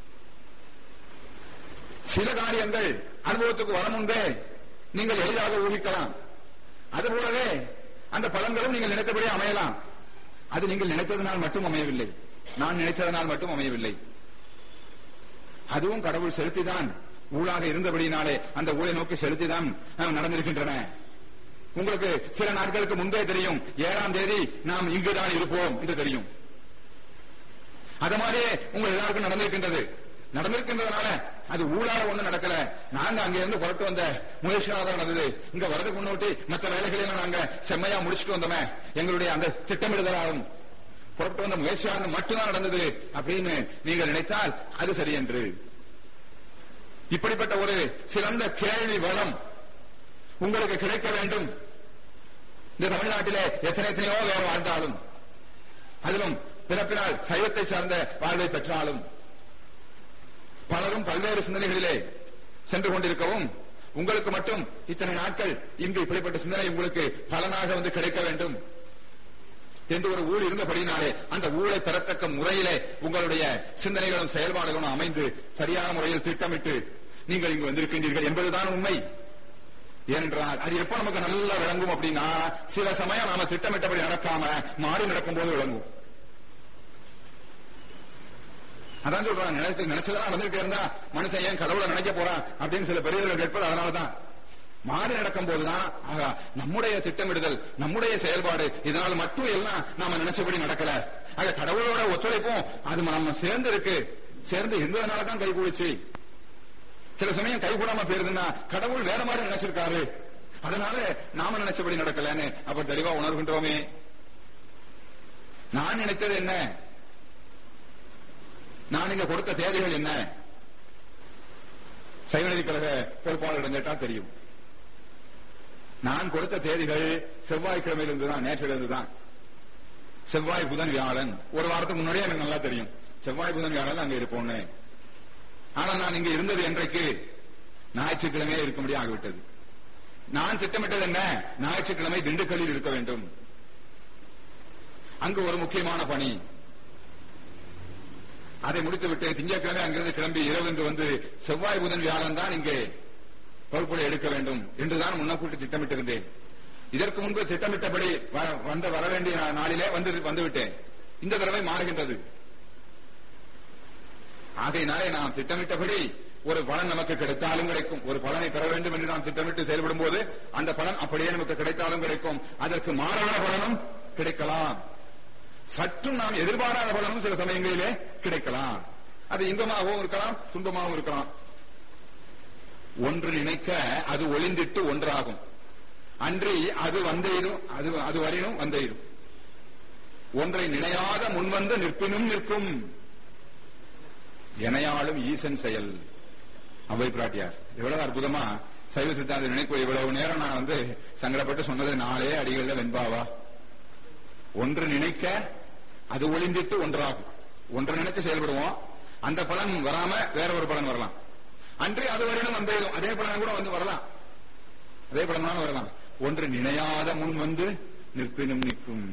சில காரியங்கள் அனுபவத்துக்கு வர முன்பே நீங்கள் எளிதாக ஊகிக்கலாம். அதுபோலவே அந்த பலன்களும் நீங்கள் நினைத்தபடி அமையலாம். அது நீங்கள் நினைத்ததனால் மட்டும் அமையவில்லை, நான் நினைத்ததனால் மட்டும் அமையவில்லை. அதுவும் கடவுள் செலுத்திதான் ஊழாக இருந்தபடினாலே அந்த ஊழை நோக்கி செலுத்திதான் நடந்திருக்கின்றன. உங்களுக்கு சில நாட்களுக்கு முன்பே தெரியும் 7ஆம் தேதி நாம் இங்குதான் இருப்போம் என்று தெரியும். அது மாதிரியே உங்கள் எல்லாருக்கும் நடந்திருக்கின்றதுனால அது ஊழாக ஒண்ணு நடக்கல, நாங்க அங்க இருந்து புறட்டு வந்த முயற்சியாக தான் நடந்தது, இங்க வரதுக்கு முன்னோட்டி மற்ற வேலைகளெல்லாம் நாங்க செம்மையா முடிச்சுட்டு வந்தோமே, எங்களுடைய அந்த திட்டமிடுதலாலும் புறப்பட்டு வந்த முயற்சியாக மட்டும்தான் நடந்தது அப்படின்னு நீங்கள் நினைத்தால் அது சரி என்று. இப்படிப்பட்ட ஒரு சிறந்த கேள்வி வளம் உங்களுக்கு கிடைக்க வேண்டும். இந்த தமிழ்நாட்டிலே எத்தனையோ பேர் வாழ்ந்தாலும், அதிலும் பிறப்பினால் சைவத்தை சார்ந்த வாழ்வை பெற்றாலும் பலரும் பல்வேறு சிந்தனைகளிலே சென்று கொண்டிருக்கவும், உங்களுக்கு மட்டும் இத்தனை நாட்கள் இங்கு இப்படிப்பட்ட சிந்தனை உங்களுக்கு பலனாக கிடைக்க வேண்டும் என்று ஒரு ஊழ் இருந்தபடினாலே அந்த ஊழை பெறத்தக்க முறையிலே உங்களுடைய சிந்தனைகளும் செயல்பாடுகளும் அமைந்து சரியான முறையில் திட்டமிட்டு நீங்கள் இங்கு வந்திருக்கின்றீர்கள் என்பதுதான் உண்மை. ஏனென்றால் அது எப்ப நமக்கு நல்லா விளங்கும் அப்படின்னா, சில சமயம் நாம திட்டமிட்டபடி நடக்காம மாறி நடக்கும் போது விளங்கும். அதான் சொல்றாங்க, நினைச்சதெல்லாம் நடந்துகிட்டே இருந்தா மனுஷன் ஏன் கடவுளை நினைக்க போறான் அப்படின்னு சில பெரியவர்கள் கேட்பது அதனாலதான். மாறி நடக்கும் போதுதான் நம்முடைய திட்டமிடுதல், நம்முடைய செயல்பாடு இதனால் மட்டும் எல்லாம் நாம நினைச்சபடி நடக்கல. ஆக கடவுளோட ஒத்துழைப்பும் அது நம்ம சேர்ந்து இருந்ததுனாலதான் கை கூடிச்சு. சில சமயம் கை கூடாம போயிருதுன்னா கடவுள் வேற மாதிரி நினைச்சிருக்காரு, அதனால நாம நினைச்சபடி நடக்கலன்னு அப்ப தெளிவா உணர்கின்றோமே. நான் நினைத்தது என்ன, நான் இங்க கொடுத்த தேதிகள் என்ன, சைவநீதி கழக பொறுப்பாளரிடம் கேட்டா தெரியும். நான் கொடுத்த தேதிகள் செவ்வாய்க்கிழமையிலிருந்துதான், நேற்றிலிருந்துதான். செவ்வாய் புதன் வியாழன் ஒரு வாரத்துக்கு முன்னாடியே எனக்கு நல்லா தெரியும் செவ்வாய் புதன் வியாழன் அங்க இருப்போம்னு. ஆனா நான் இங்க இருந்தது என்றைக்கு ஞாயிற்றுக்கிழமையே இருக்கும்படி ஆகிவிட்டது. நான் திட்டமிட்டது என்ன, ஞாயிற்றுக்கிழமை திண்டுக்கல்லில் இருக்க வேண்டும். அங்கு ஒரு முக்கியமான பணி, அதை முடித்துவிட்டு திங்கட்கிழமை அங்கிருந்து கிளம்பி இரவு இங்கு வந்து செவ்வாய் புதன் வியாழன் தான் இங்கே வகுப்புகளை எடுக்க வேண்டும் என்றுதான் முன்னக்கூட்டி திட்டமிட்டிருந்தேன். இதற்கு முன்பு திட்டமிட்டபடி வர வேண்டிய நாளிலே வந்துவிட்டேன். இந்த தடவை மாறுகின்றது. ஆகையினாலே நாம் திட்டமிட்டபடி ஒரு பலன் நமக்கு கிடைத்தாலும் கிடைக்கும். ஒரு பலனை பெற வேண்டும் என்று நாம் திட்டமிட்டு செயல்படும் போது அந்த பலன் அப்படியே நமக்கு கிடைத்தாலும் கிடைக்கும். அதற்கு மாறான பலனும் கிடைக்கலாம். சற்றும் நாம் எதிர்பாராத பலனும் சில சமயங்களிலே கிடைக்கலாம். அது இன்பமாகவும் இருக்கலாம், துன்பமாகவும் இருக்கலாம். ஒன்று நினைக்க அது ஒளிந்திட்டு ஒன்றாகும். அன்றி அது வந்தேரும், அது வரையிலும் வந்தேரும். ஒன்றை நினையாத முன்வந்து நிற்பினும் நிற்கும். எனையாளும் ஈசன் செயல். அவை பிராட்டியார் எவ்வளவு அற்புதமா சைவ சித்தாந்த நினைப்பு. இவ்வளவு நேரம் நான் சங்கடப்பட்டு சொன்னது 4 அடிகள்ல வெண்பாவா. ஒன்று நினைக்க அது ஒளிந்திட்டு ஒன்றாகும். ஒன்று நினைத்து செயல்படுவோம், அந்த பலன் வராம வேற ஒரு பலன் வரலாம். அன்றி அது வரையிலும் வந்தேரும், அதே பலன் கூட வரலாம், அதே பலன் தான் வரலாம். ஒன்று நினையாத முன் வந்து நிற்பினும் நிற்கும்.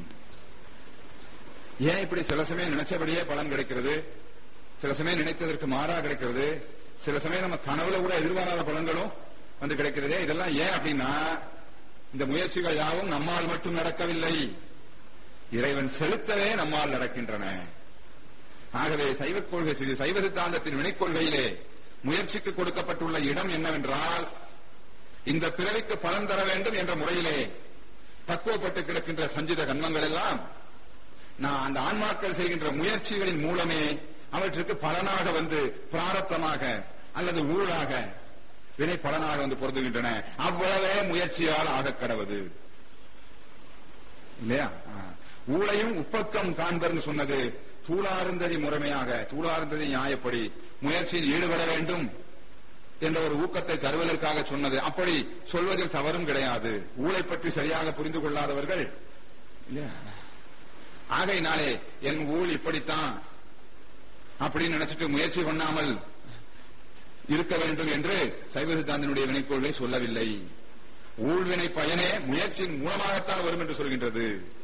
ஏன் இப்படி சில சமயம் நினைச்சபடியே பலன் கிடைக்கிறது, சில சமயம் நினைத்ததற்கு மாறா கிடைக்கிறது, சில சமயம் நம்ம கனவுல கூட எதிர்பாராத பலன்களும் கிடைக்கிறதே. இதெல்லாம் ஏன் அப்படின்னா இந்த முயற்சிகள் யாவும் நம்மால் மட்டும் நடக்கவில்லை, இறைவன் செலுத்தவே நம்மால் நடக்கின்றன. ஆகவே சைவ சித்தாந்தத்தின் வினைக்கொள்கையிலே முயற்சிக்கு கொடுக்கப்பட்டுள்ள இடம் என்னவென்றால், இந்த பிறவிக்கு பலன் தர வேண்டும் என்ற முறையிலே பக்குவப்பட்டு கிடக்கின்ற சஞ்சித கர்மங்கள் எல்லாம் நான் அந்த ஆன்மாக்கள் செய்கின்ற முயற்சிகளின் மூலமே அவற்றுக்கு பலனாக பிராரத்தமாக அல்லது ஊழாக வினை பலனாக பொருந்துகின்றன. அவ்வளவே முயற்சியால் ஆக கடவுது இல்லையா? ஊழையும் உப்பக்கம் காண்பர்னு சொன்னது தூளார்ந்ததி முறைமையாக, தூளார்ந்ததி நியாயப்படி முயற்சியில் ஈடுபட வேண்டும் என்ற ஒரு ஊக்கத்தை தருவதற்காக சொன்னது. அப்படி சொல்வதில் தவறும் கிடையாது. ஊழை பற்றி சரியாக புரிந்து கொள்ளாதவர்கள் இல்லையா? ஆகையினாலே என் ஊழ் இப்படித்தான் அப்படின்னு நினைச்சிட்டு முயற்சி பண்ணாமல் இருக்க வேண்டும் என்று சைவ சித்தாந்தனுடைய வினைக்கொள்கை சொல்லவில்லை. ஊழ்வினை பயனே முயற்சியின் மூலமாகத்தான் வரும் என்று சொல்கின்றது.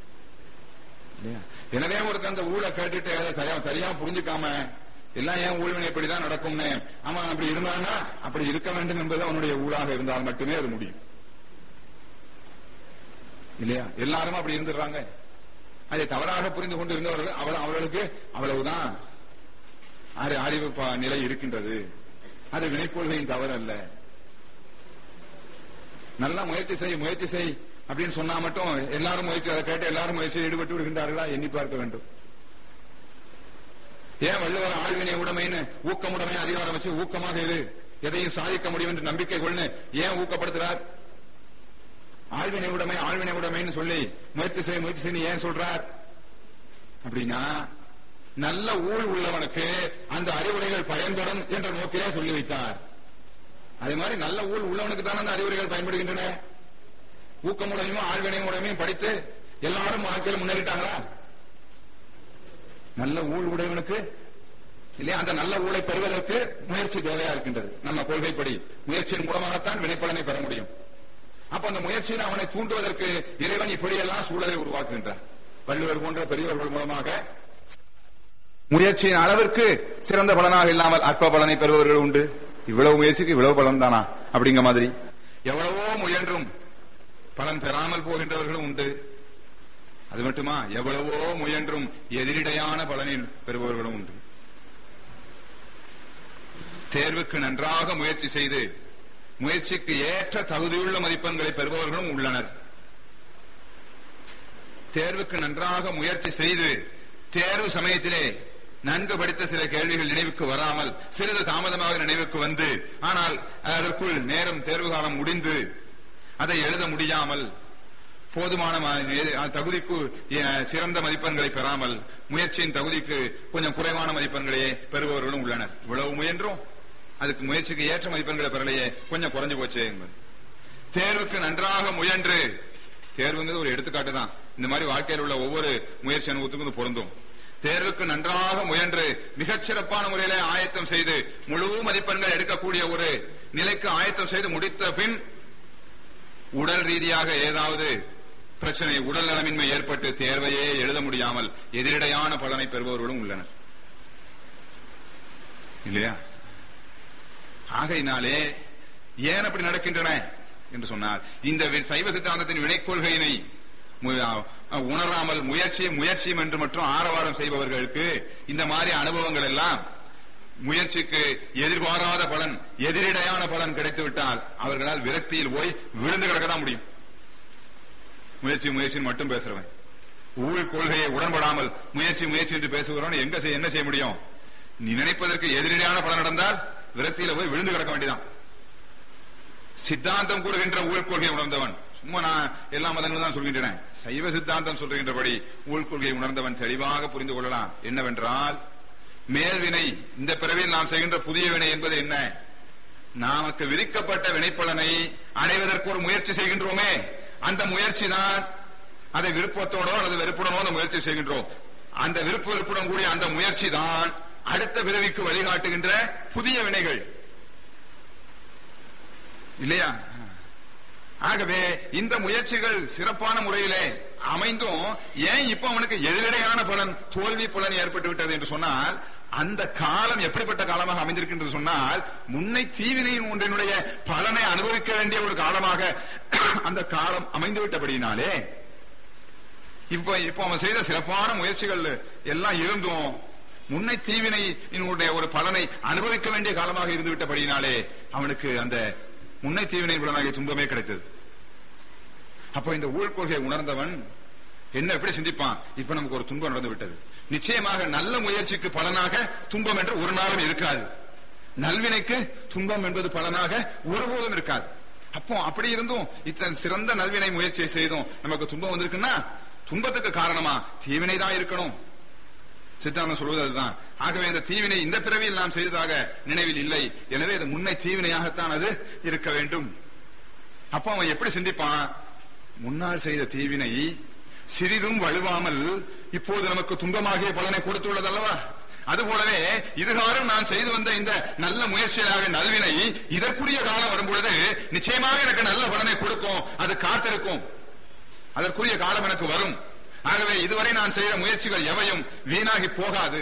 எனவே ஒருத்தர் அந்த ஊழ கேட்டுட்டு சரியா புரிஞ்சுக்காம எல்லாம் ஏன் ஊழ்வினை இப்படிதான் நடக்கும்னு அவன் அப்படி இருந்தான்னா அப்படி இருக்க வேண்டும் என்பது அவனுடைய ஊழாக இருந்தால் மட்டுமே அது முடியும் இல்லையா? எல்லாரும் அப்படி இருந்துடுறாங்க. அதை தவறாக புரிந்து கொண்டு இருந்தவர்கள் அவர்களுக்கு அவ்வளவுதான் அறிவு நிலை இருக்கின்றது. அது வினைக்கொள்கையின் தவறு அல்ல. நல்லா முயற்சி செய் அப்படின்னு சொன்னா மட்டும் எல்லாரும் முயற்சி, அதை கேட்டு எல்லாரும் முயற்சியில் ஈடுபட்டு விடுகின்றார்களா? எண்ணி பார்க்க வேண்டும். ஏன் வள்ளுவர் ஆழ்வினை உடைமைன்னு ஊக்கமுடைமை அதிகாரம் வச்சு ஊக்கமாக இரு, எதையும் சாதிக்க முடியும் என்று நம்பிக்கை கொள்ளு ஏன் ஊக்கப்படுத்துறார்? ஆழ்வினை உடைமைன்னு சொல்லி முயற்சி செய்ய ஏன் சொல்றார் அப்படின்னா, நல்ல ஊழ் உள்ளவனுக்கு அந்த அறிவுரைகள் பயன்படும் என்ற நோக்கிலே சொல்லி வைத்தார். அதே மாதிரி நல்ல ஊழ் உள்ளவனுக்கு தான் அந்த அறிவுரைகள் பயன்படுகின்றன. ஊக்கமுடைமையும் ஆழ்வினையும் உடைமையும் படித்து எல்லாரும் வாழ்க்கையில் முன்னேறிட்டாங்களா? நல்ல ஊழ் உடையவனுக்கு இல்லையா? அந்த நல்ல ஊழை பெறுவதற்கு முயற்சி தேவையா இருக்கின்றது. நம்ம கொள்கைப்படி முயற்சியின் மூலமாகத்தான் வினைப்பலனை பெற முடியும். அப்ப அந்த முயற்சியில் அவனை தூண்டுவதற்கு இறைவன் இப்படியெல்லாம் சூழலை உருவாக்குகின்றார். வள்ளுவர் போன்ற பெரியவர்கள் மூலமாக முயற்சியின் அளவிற்கு சிறந்த பலனாக இல்லாமல் அற்ப பலனை பெறுபவர்கள் உண்டு. இவ்வளவு முயற்சிக்கு இவ்வளவு பலன் தானா அப்படிங்கிற மாதிரி எவ்வளவோ முயன்றும் பலன் பெறாமல் போகின்றவர்களும் உண்டு. அது மட்டுமா, எவ்வளவோ முயன்றும் எதிரிடையான பலனில் பெறுபவர்களும் உண்டு. தேர்வுக்கு நன்றாக முயற்சி செய்து முயற்சிக்கு ஏற்ற தகுதியுள்ள மதிப்பெண்களை பெறுபவர்களும் உள்ளனர். தேர்வுக்கு நன்றாக முயற்சி செய்து தேர்வு சமயத்திலே நன்கு படித்த சில கேள்விகள் நினைவுக்கு வராமல் சிறிது தாமதமாக நினைவுக்கு வந்து, ஆனால் அதற்குள் நேரம் தேர்வு காலம் முடிந்து அதை எழுத முடியாமல் போதுமான தகுதிக்கு சிறந்த மதிப்பெண்களை பெறாமல் முயற்சியின் தகுதிக்கு கொஞ்சம் குறைவான மதிப்பெண்களையே பெறுபவர்களும் உள்ளனர். இவ்வளவு முயன்றும் அதுக்கு முயற்சிக்கு ஏற்ற மதிப்பெண்களை பெறலையே, கொஞ்சம் குறைஞ்சு போச்சு என்பது. தேர்வுக்கு நன்றாக முயன்று, தேர்வுங்கிறது ஒரு எடுத்துக்காட்டு தான். இந்த மாதிரி வாழ்க்கையில் உள்ள ஒவ்வொரு முயற்சி அனுபவத்துக்கும் பொருந்தும். தேர்வுக்கு நன்றாக முயன்று மிகச்சிறப்பான முறையில ஆயத்தம் செய்து முழு மதிப்பெண்கள் எடுக்கக்கூடிய ஒரு நிலைக்கு ஆயத்தம் செய்து முடித்த பின் உடல் ரீதியாக ஏதாவது பிரச்சனை, உடல் நலமின்மை ஏற்பட்டு தேர்வையே எழுத முடியாமல் எதிரடையான பலனை பெறுபவர்களும் உள்ளனர் இல்லையா? ஆகையினாலே ஏன் அப்படி நடக்கின்றன என்று சொன்னார், இந்த சைவ சித்தாந்தத்தின் வினைக் கொள்கையினை உணராமல் முயற்சியும் என்று மற்றும் ஆரவாரம் செய்பவர்களுக்கு இந்த மாதிரி அனுபவங்கள் எல்லாம் முயற்சிக்கு எதிர்பாராத பலன், எதிரிடையான பலன் கிடைத்துவிட்டால் அவர்களால் விரக்தியில் போய் விழுந்து கிடக்கதான் முடியும். முயற்சின்னு மட்டும் பேசுறவன், ஊழ் கொள்கையை உடன்படாமல் முயற்சி என்று பேசுகிறவன் என்ன செய்ய முடியும்? நீ நினைப்பதற்கு எதிரிடையான பலன் நடந்தால் விரக்தியில போய் விழுந்து கிடக்க வேண்டியதான். சித்தாந்தம் கூறுகின்ற ஊழ் கொள்கையை உணர்ந்தவன், சும்மா நான் எல்லா மதங்களும் தான் சொல்கின்றன, சைவ சித்தாந்தம் சொல்கின்றபடி ஊழ் கொள்கையை உணர்ந்தவன் தெளிவாக புரிந்து கொள்ளலாம். என்னவென்றால், மேல்வினை, இந்த பிறவியில் நாம் செய்கின்ற புதிய வினை என்பது என்ன? நமக்கு விதிக்கப்பட்ட வினைப்பலனை அடைவதற்கு ஒரு முயற்சி செய்கின்றோமே, அந்த முயற்சி தான், அதை விருப்பத்தோடோ அல்லது வெறுப்புடனோ அந்த முயற்சி செய்கின்றோம். அந்த வெறுப்புடன் கூடிய அந்த முயற்சி தான் அடுத்த பிறவிக்கு வழிகாட்டுகின்ற புதிய வினைகள் இல்லையா? ஆகவே இந்த முயற்சிகள் சிறப்பான முறையிலே அமைந்தும் ஏன் இப்ப அவனுக்கு எதிரடையான பலன், தோல்வி பலன் ஏற்பட்டு விட்டது என்று சொன்னால், அந்த காலம் எப்படிப்பட்ட காலமாக அமைந்திருக்கின்றது சொன்னால், முன்னை தீவினையின் ஒன்றினுடைய பலனை அனுபவிக்க வேண்டிய ஒரு காலமாக அந்த காலம் அமைந்துவிட்டபடியினாலே இப்ப அவன் செய்த சிறப்பான முயற்சிகள் எல்லாம் இருந்தும் முன்னை தீவினையினுடைய ஒரு பலனை அனுபவிக்க வேண்டிய காலமாக இருந்துவிட்டபடியினாலே அவனுக்கு அந்த முன்னை தீவினை பலனாகிய துன்பமே கிடைத்தது. அப்போ இந்த ஊழ் கொள்கையை உணர்ந்தவன் என்ன எப்படி சிந்திப்பான்? இப்ப நமக்கு ஒரு துன்பம் நடந்து விட்டது, நிச்சயமாக நல்ல முயற்சிக்கு பலனாக துன்பம் என்று ஒரு நாளும் இருக்காது, நல்வினைக்கு துன்பம் என்பது பலனாக ஒருபோதும் இருக்காது. அப்போ அப்படி இருந்தும் இத்தனை சிறந்த நல்வினை முயற்சியை செய்தும் நமக்கு துன்பம் வந்திருக்குன்னா துன்பத்துக்கு காரணமா தீவினை தான் இருக்கணும். சித்தாந்தம் சொல்வது அதுதான். ஆகவே இந்த தீவினை இந்த பிறவியில் நாம் செய்ததாக நினைவில் இல்லை, எனவே அது முன்னை தீவினையாகத்தான் அது இருக்க வேண்டும். அப்ப அவன் எப்படி சிந்திப்பான்? முன்னால் செய்த தீவினை சிறிதும் வலுவாமல் இப்போது நமக்கு துன்பமாகிய பலனை கொடுத்துள்ளது அல்லவா? அதுபோலவே இதுகாலம் நான் செய்து வந்த இந்த நல்ல முயற்சியாக நல்வினை இதற்குரிய காலம் வரும்பொழுது நிச்சயமாக எனக்கு நல்ல பலனை கொடுக்கும், அது காத்திருக்கும், அதற்குரிய காலம் எனக்கு வரும். ஆகவே இதுவரை நான் செய்த முயற்சிகள் எவையும் வீணாகி போகாது,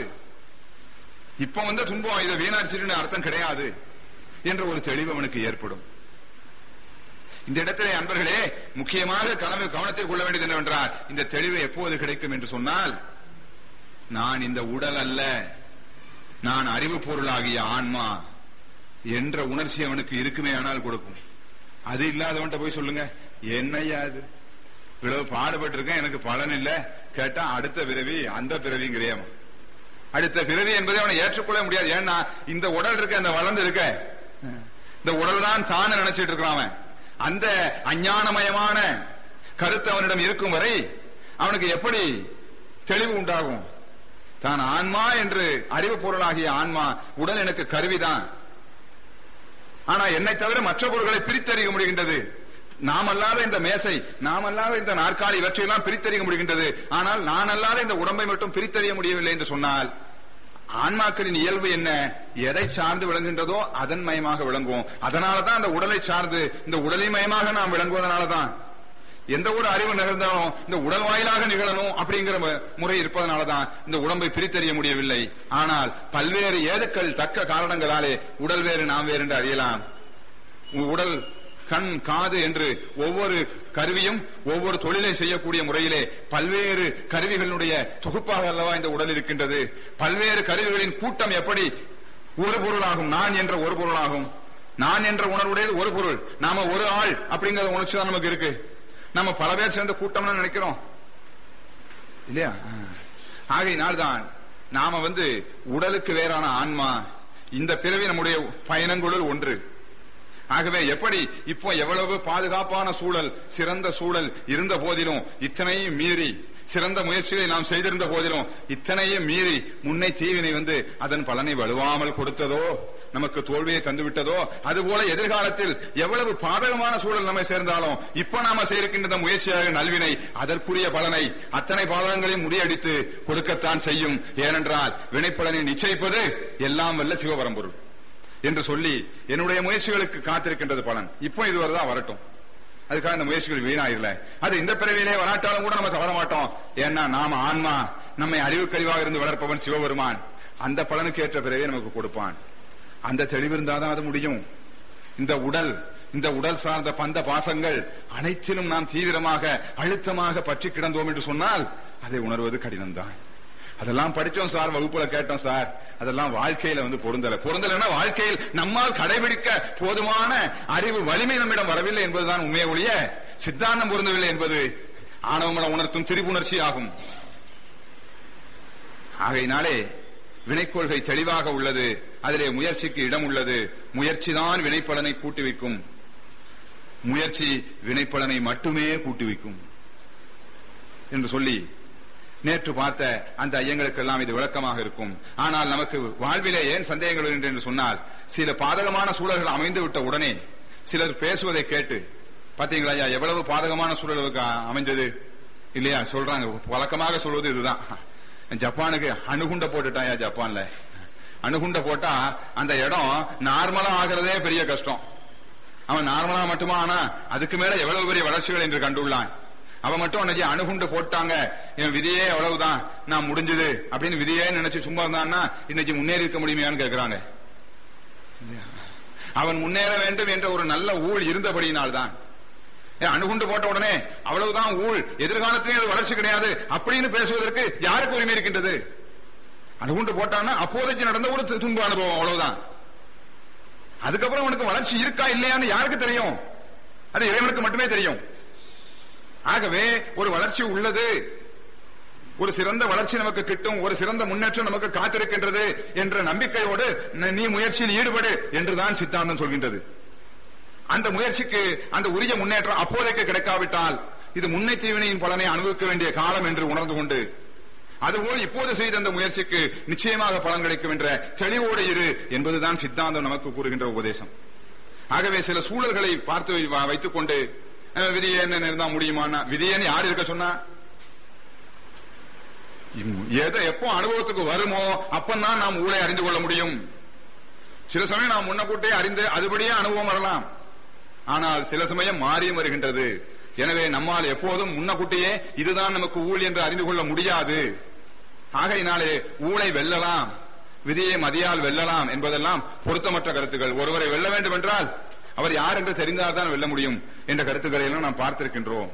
இப்ப வந்த துன்பம் இதை வீணாச்சின்னு அர்த்தம் கிடையாது என்ற ஒரு தெளிவு அவனுக்கு ஏற்படும். இந்த இடத்திலே அன்பர்களே முக்கியமாக கவனத்தில் கொள்ள வேண்டியது என்னவென்றால், இந்த தெளிவு எப்போது கிடைக்கும் என்று சொன்னால், நான் இந்த உடல் அல்ல, நான் அறிவு பொருளாகிய ஆன்மா என்ற உணர்ச்சி அவனுக்கு இருக்குமே ஆனால் கொடுக்கும். அது இல்லாதவன்ட்ட போய் சொல்லுங்க, என்னையா அது இவ்வளவு பாடுபட்டு இருக்கேன், எனக்கு பலன் இல்ல கேட்டா அடுத்த பிறவி அந்த பிறவிங்கிறியாம. அடுத்த பிறவி என்பதை அவனை ஏற்றுக்கொள்ள முடியாது. ஏன்னா இந்த உடல் இருக்க, அந்த வளர்ந்து இருக்க இந்த உடல் தான் தான நினைச்சிட்டு இருக்கிறான் அவன். அந்த அஞ்ஞானமயமான கருத்து அவனிடம் இருக்கும் வரை அவனுக்கு எப்படி தெளிவு உண்டாகும்? தான் ஆன்மா என்று அறிவு பொருளாகிய ஆன்மா, உடல் எனக்கு கருவிதான், ஆனா என்னை தவிர மற்ற பொருள்களை பிரித்தறிய முடிகின்றது. நாம் அல்லாத இந்த மேசை, நாம் அல்லாத இந்த நாற்காலி, இவற்றையெல்லாம் பிரித்தறிய முடிகின்றது, ஆனால் நான் அல்லாத இந்த உடம்பை மட்டும் பிரித்தறிய முடியவில்லை என்று சொன்னால், ஆன்மாக்களின் இயல்பு என்ன? எதை சார்ந்து விளங்குகின்றதோ அதன் மயமாக விளங்குவோம். அதனாலதான் அந்த உடலை சார்ந்து இந்த உடலின் மயமாக நாம் விளங்குவதனாலதான் எந்த ஒரு அறிவு நிகழ்ந்தாலும் இந்த உடல் வாயிலாக நிகழணும் அப்படிங்கிற முறை இருப்பதனாலதான் இந்த உடம்பை பிரித்தறிய முடியவில்லை. ஆனால் பல்வேறு ஏதுக்கள் தக்க காரணங்களாலே உடல் வேறு நாம் வேறு என்று அறியலாம். உடல், கண், காது என்று ஒவ்வொரு கருவியும் ஒவ்வொரு தொழிலை செய்யக்கூடிய முறையிலே பல்வேறு கருவிகளுடைய தொகுப்பாக அல்லவா இந்த உடல் இருக்கின்றது. பல்வேறு கருவிகளின் கூட்டம் எப்படி ஒரு பொருளாகும்? நான் என்ற ஒரு பொருளாகும். நான் என்ற உணர்வுடையது ஒரு பொருள். நாம ஒரு ஆள் அப்படிங்கிற உணர்ச்சி தான் நமக்கு இருக்கு. நம்ம பல பேர் சேர்ந்த கூட்டம்னு நினைக்கிறோம் இல்லையா? ஆகையினால்தான் நாம உடலுக்கு வேறான ஆன்மா, இந்த பிறவி நம்முடைய பயணங்களுள் ஒன்று. ஆகவே எப்படி இப்போ எவ்வளவு பாதுகாப்பான சூழல், சிறந்த சூழல் இருந்த போதிலும், இத்தனையும் மீறி சிறந்த முயற்சிகளை நாம் செய்திருந்த போதிலும் இத்தனையும் மீறி முன்னை தீவினை அதன் பலனை வலுவாமல் கொடுத்ததோ, நமக்கு தோல்வியை தந்துவிட்டதோ, அதுபோல எதிர்காலத்தில் எவ்வளவு பாதகமான சூழல் நம்மை சேர்ந்தாலும் இப்ப நாம செய்கின்ற முயற்சியாக நல்வினை அதற்குரிய பலனை அத்தனை பாதகங்களையும் முறியடித்து கொடுக்கத்தான் செய்யும். ஏனென்றால் வினைப்பலனை நிச்சயிப்பது எல்லாம் வல்ல சிவபரம்பொருள் என்று சொல்லி என்னுடைய முயற்சிகளுக்கு காத்திருக்கின்றது பலன். இப்போ இதுவரைதான் வரட்டும், அதுக்காக இந்த முயற்சிகள் வீணாயிரல. அது இந்த பிறவியிலே வராட்டாலும் கூட நம்ம தவற மாட்டோம். ஏன்னா நாம ஆன்மா, நம்மை அறிவு கழிவாக இருந்து வளர்ப்பவன் சிவபெருமான். அந்த பலனுக்கு ஏற்ற பிறவே நமக்கு கொடுப்பான். அந்த தெளிவு இருந்தாதான் அது முடியும். இந்த உடல் சார்ந்த பந்த பாசங்கள் அனைத்திலும் நாம் தீவிரமாக அழுத்தமாக பற்றி கிடந்தோம் என்று சொன்னால் அதை உணர்வது கடினம்தான். அதெல்லாம் படிச்சோம் சார், வகுப்புல கேட்டோம் சார், அதெல்லாம் வாழ்க்கையில பொருந்தலைன்னா வாழ்க்கையில் நம்மால் கடைபிடிக்க போதுமான அறிவு வலிமை நம்மிடம் வரவில்லை என்பதுதான் உண்மையை ஒழிய சித்தாந்தம் பொருந்தவில்லை என்பது ஆணவமன உணர்த்தும் திரிபுணர்ச்சி ஆகும். ஆகையினாலே வினைக்கொள்கை தெளிவாக உள்ளது, அதிலே முயற்சிக்கு இடம் உள்ளது. முயற்சிதான் வினைப்பலனை கூட்டி வைக்கும், முயற்சி வினைப்பலனை மட்டுமே கூட்டி வைக்கும் என்று சொல்லி நேற்று பார்த்த அந்த ஐயங்களுக்கெல்லாம் இது விளக்கமாக இருக்கும். ஆனால் நமக்கு வாழ்விலே ஏன் சந்தேகங்கள் வருகின்றன என்று சொன்னால், சில பாதகமான சூழல்கள் அமைந்து விட்ட உடனே சிலர் பேசுவதை கேட்டு பாத்தீங்களா ஐயா எவ்வளவு பாதகமான சூழலுக்கு அமைந்தது இல்லையா சொல்றாங்க. வழக்கமாக சொல்வது இதுதான், ஜப்பானுக்கு அணுகுண்ட போட்டுட்டாயா, ஜப்பான்ல அணுகுண்ட போட்டா அந்த இடம் நார்மலா ஆகிறதே பெரிய கஷ்டம். அவன் நார்மலா மட்டுமா, ஆனா அதுக்கு மேல எவ்வளவு பெரிய வளர்ச்சிகள் என்று கண்டுள்ளான். அவன் மட்டும் அன்னைக்கு அணுகுண்டு போட்டாங்க, என் விதியே அவ்வளவுதான், நான் முடிஞ்சது அப்படின்னு விதியே நினைச்சு சும்மா இருந்தான்னா இன்னைக்கு முன்னேறி இருக்க முடியுமையான்னு கேட்கிறாங்க. அவன் முன்னேற வேண்டும் என்ற ஒரு நல்ல ஊழ் இருந்தபடியினால்தான். அணுகுண்டு போட்ட உடனே அவ்வளவுதான் ஊழ், எதிர்காலத்திலே அது வளர்ச்சி கிடையாது அப்படின்னு பேசுவதற்கு யாருக்கு உரிமை இருக்கின்றது? அணுகுண்டு போட்டான்னா அப்போதைக்கு நடந்த ஒரு துன்ப அனுபவம், அவ்வளவுதான். அதுக்கப்புறம் அவனுக்கு வளர்ச்சி இருக்கா இல்லையான்னு யாருக்கு தெரியும்? அது இறைவனுக்கு மட்டுமே தெரியும். ஆகவே ஒரு வளர்ச்சி உள்ளது, ஒரு சிறந்த வளர்ச்சி நமக்கு கிட்டும், ஒரு சிறந்த முன்னேற்றம் நமக்கு காத்திருக்கின்றது என்ற நம்பிக்கையோடு நீ முயற்சியில் ஈடுபடு என்றுதான் சித்தாந்தம் சொல்கின்றது. அந்த முயற்சிக்கு அந்த உரிய முன்னேற்றம் அப்போதைக்கு கிடைக்காவிட்டால் இது முன்னை தீவினையின் பலனை அனுபவிக்க வேண்டிய காலம் என்று உணர்ந்து கொண்டு, அதுபோல் இப்போது செய்த அந்த முயற்சிக்கு நிச்சயமாக பலன் கிடைக்கும் என்ற தெளிவோடு இரு என்பதுதான் சித்தாந்தம் நமக்கு கூறுகின்ற உபதேசம். ஆகவே சில சூழல்களை பார்த்து வைத்துக் கொண்டு விதியை என்ன இருந்தா முடியுமான்னா, விதியன்னு யார் இருக்க சொன்னா? எப்போ அனுபவத்துக்கு வருமோ அப்பந்தான் நாம் ஊழலை அறிந்து கொள்ள முடியும். சில சமயம் நாம் முன்னக்கூட்டே அறிந்து அதுபடியே அனுபவம் வரலாம், ஆனால் சில சமயம் மாறியும் வருகின்றது. எனவே நம்மால் எப்போதும் முன்னக்கூட்டியே இதுதான் நமக்கு ஊழ் என்று அறிந்து கொள்ள முடியாது. ஆகையினாலே ஊழை வெல்லலாம், விதியை மதியால் வெல்லலாம் என்பதெல்லாம் பொருத்தமற்ற கருத்துக்கள். ஒருவரை வெல்ல வேண்டும் என்றால் அவர் யார் என்று தெரிந்தால்தான் வெல்ல முடியும் என்ற கருத்துக்களை எல்லாம் நாம் பார்த்திருக்கின்றோம்.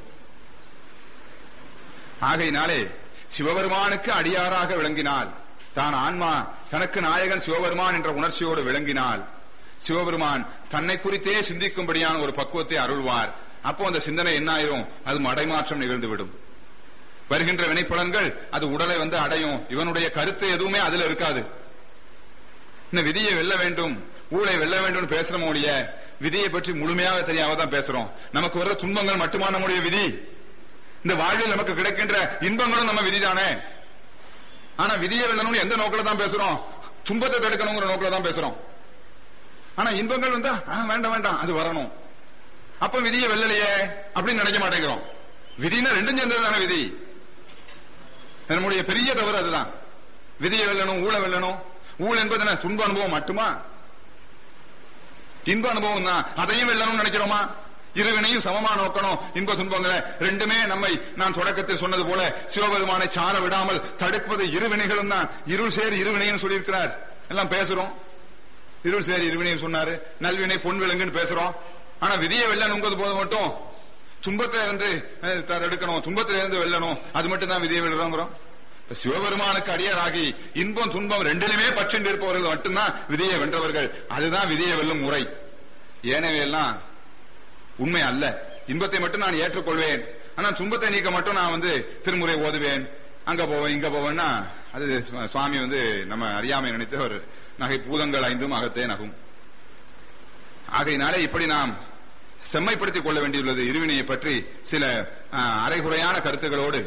ஆகையினாலே சிவபெருமானுக்கு அடியாராக விளங்கினால், தான் ஆன்மா தனக்கு நாயகன் சிவபெருமான் என்ற உணர்ச்சியோடு விளங்கினால் சிவபெருமான் தன்னை குறித்தே சிந்திக்கும்படியான ஒரு பக்குவத்தை அருள்வார். அப்போ அந்த சிந்தனை என்ன ஆயிரும்? அது மடைமாற்றம் நிகழ்ந்துவிடும். வருகின்ற வினைப்பலன்கள் அது உடலை அடையும். இவனுடைய கருத்து எதுவுமே அதுல இருக்காது. இந்த விதியை வெல்ல வேண்டும், ஊழலை வெல்ல வேண்டும் பேசுறோம் ஒழிய விதியை பற்றி முழுமையாக தெரியாமதான் பேசுறோம். நமக்கு வர்ற துன்பங்கள் மட்டுமா நம்முடைய விதி? இந்த வாழ்வில் நமக்கு கிடைக்கின்ற இன்பங்களும் நம்ம விதிதானே. ஆனா விதியை வெல்லணும்னு எந்த நோக்கில தான் பேசுறோம்? துன்பத்தை தடுக்கணுங்கிற நோக்கில தான் பேசுறோம். ஆனா இன்பங்கள் வேண்டாம் வேண்டாம் அது வரணும், அப்ப விதியை வெல்லலையே அப்படின்னு நினைக்க மாட்டேங்கிறோம். விதினா ரெண்டும் சேர்ந்தது தானே விதி. நம்முடைய பெரிய தவறு அதுதான். விதியை வெல்லணும், ஊழ வெல்லணும். ஊழ் என்பது என்ன? துன்ப அனுபவம் மட்டுமா? இன்ப அனுபவம் தான், அதையும் வெல்லணும்னு நினைக்கிறோமா? இருவினையும் சமமா நோக்கணும். இன்ப துன்பங்களை ரெண்டுமே நம்மை, நான் தொடக்கத்தில் சொன்னது போல சிவபெருமானை சார விடாமல் தடுப்பது இருவினைகளும் தான். இருள் சேர் இருவினைன்னு சொல்லியிருக்கிறார். எல்லாம் பேசுறோம், இருள் சேர் இருவினைன்னு சொன்னாரு. நல்வினை பொன் விலங்குன்னு பேசுறோம். ஆனா விதியை வெல்லணுங்கிறது போது மட்டும் துன்பத்தை தடுக்கணும், துன்பத்திலிருந்து வெல்லணும், அது மட்டும் தான் விதியை வெல்றோங்கிறோம். சிவபெருமானுக்கு அடியாராகி இன்பம் துன்பம் ரெண்டிலுமே பற்றின்று இருப்பவர்கள் மட்டும்தான் விதியை வென்றவர்கள். அதுதான் விதியை வெல்லும் முறை. ஏனவே எல்லாம் உண்மை அல்ல. இன்பத்தை மட்டும் நான் ஏற்றுக்கொள்வேன், ஆனா துன்பத்தை நீக்க மட்டும் நான் திருமுறை ஓதுவேன், அங்க போவேன் இங்க போவேன்னா அது சுவாமி நம்ம அறியாமை நினைத்த ஒரு நகை பூதங்கள் ஐந்தும் அகத்தே நகும். ஆகையினாலே இப்படி நாம் செம்மைப்படுத்திக் கொள்ள வேண்டியுள்ளது. இருவினையை பற்றி சில அரைகுறையான கருத்துக்களோடு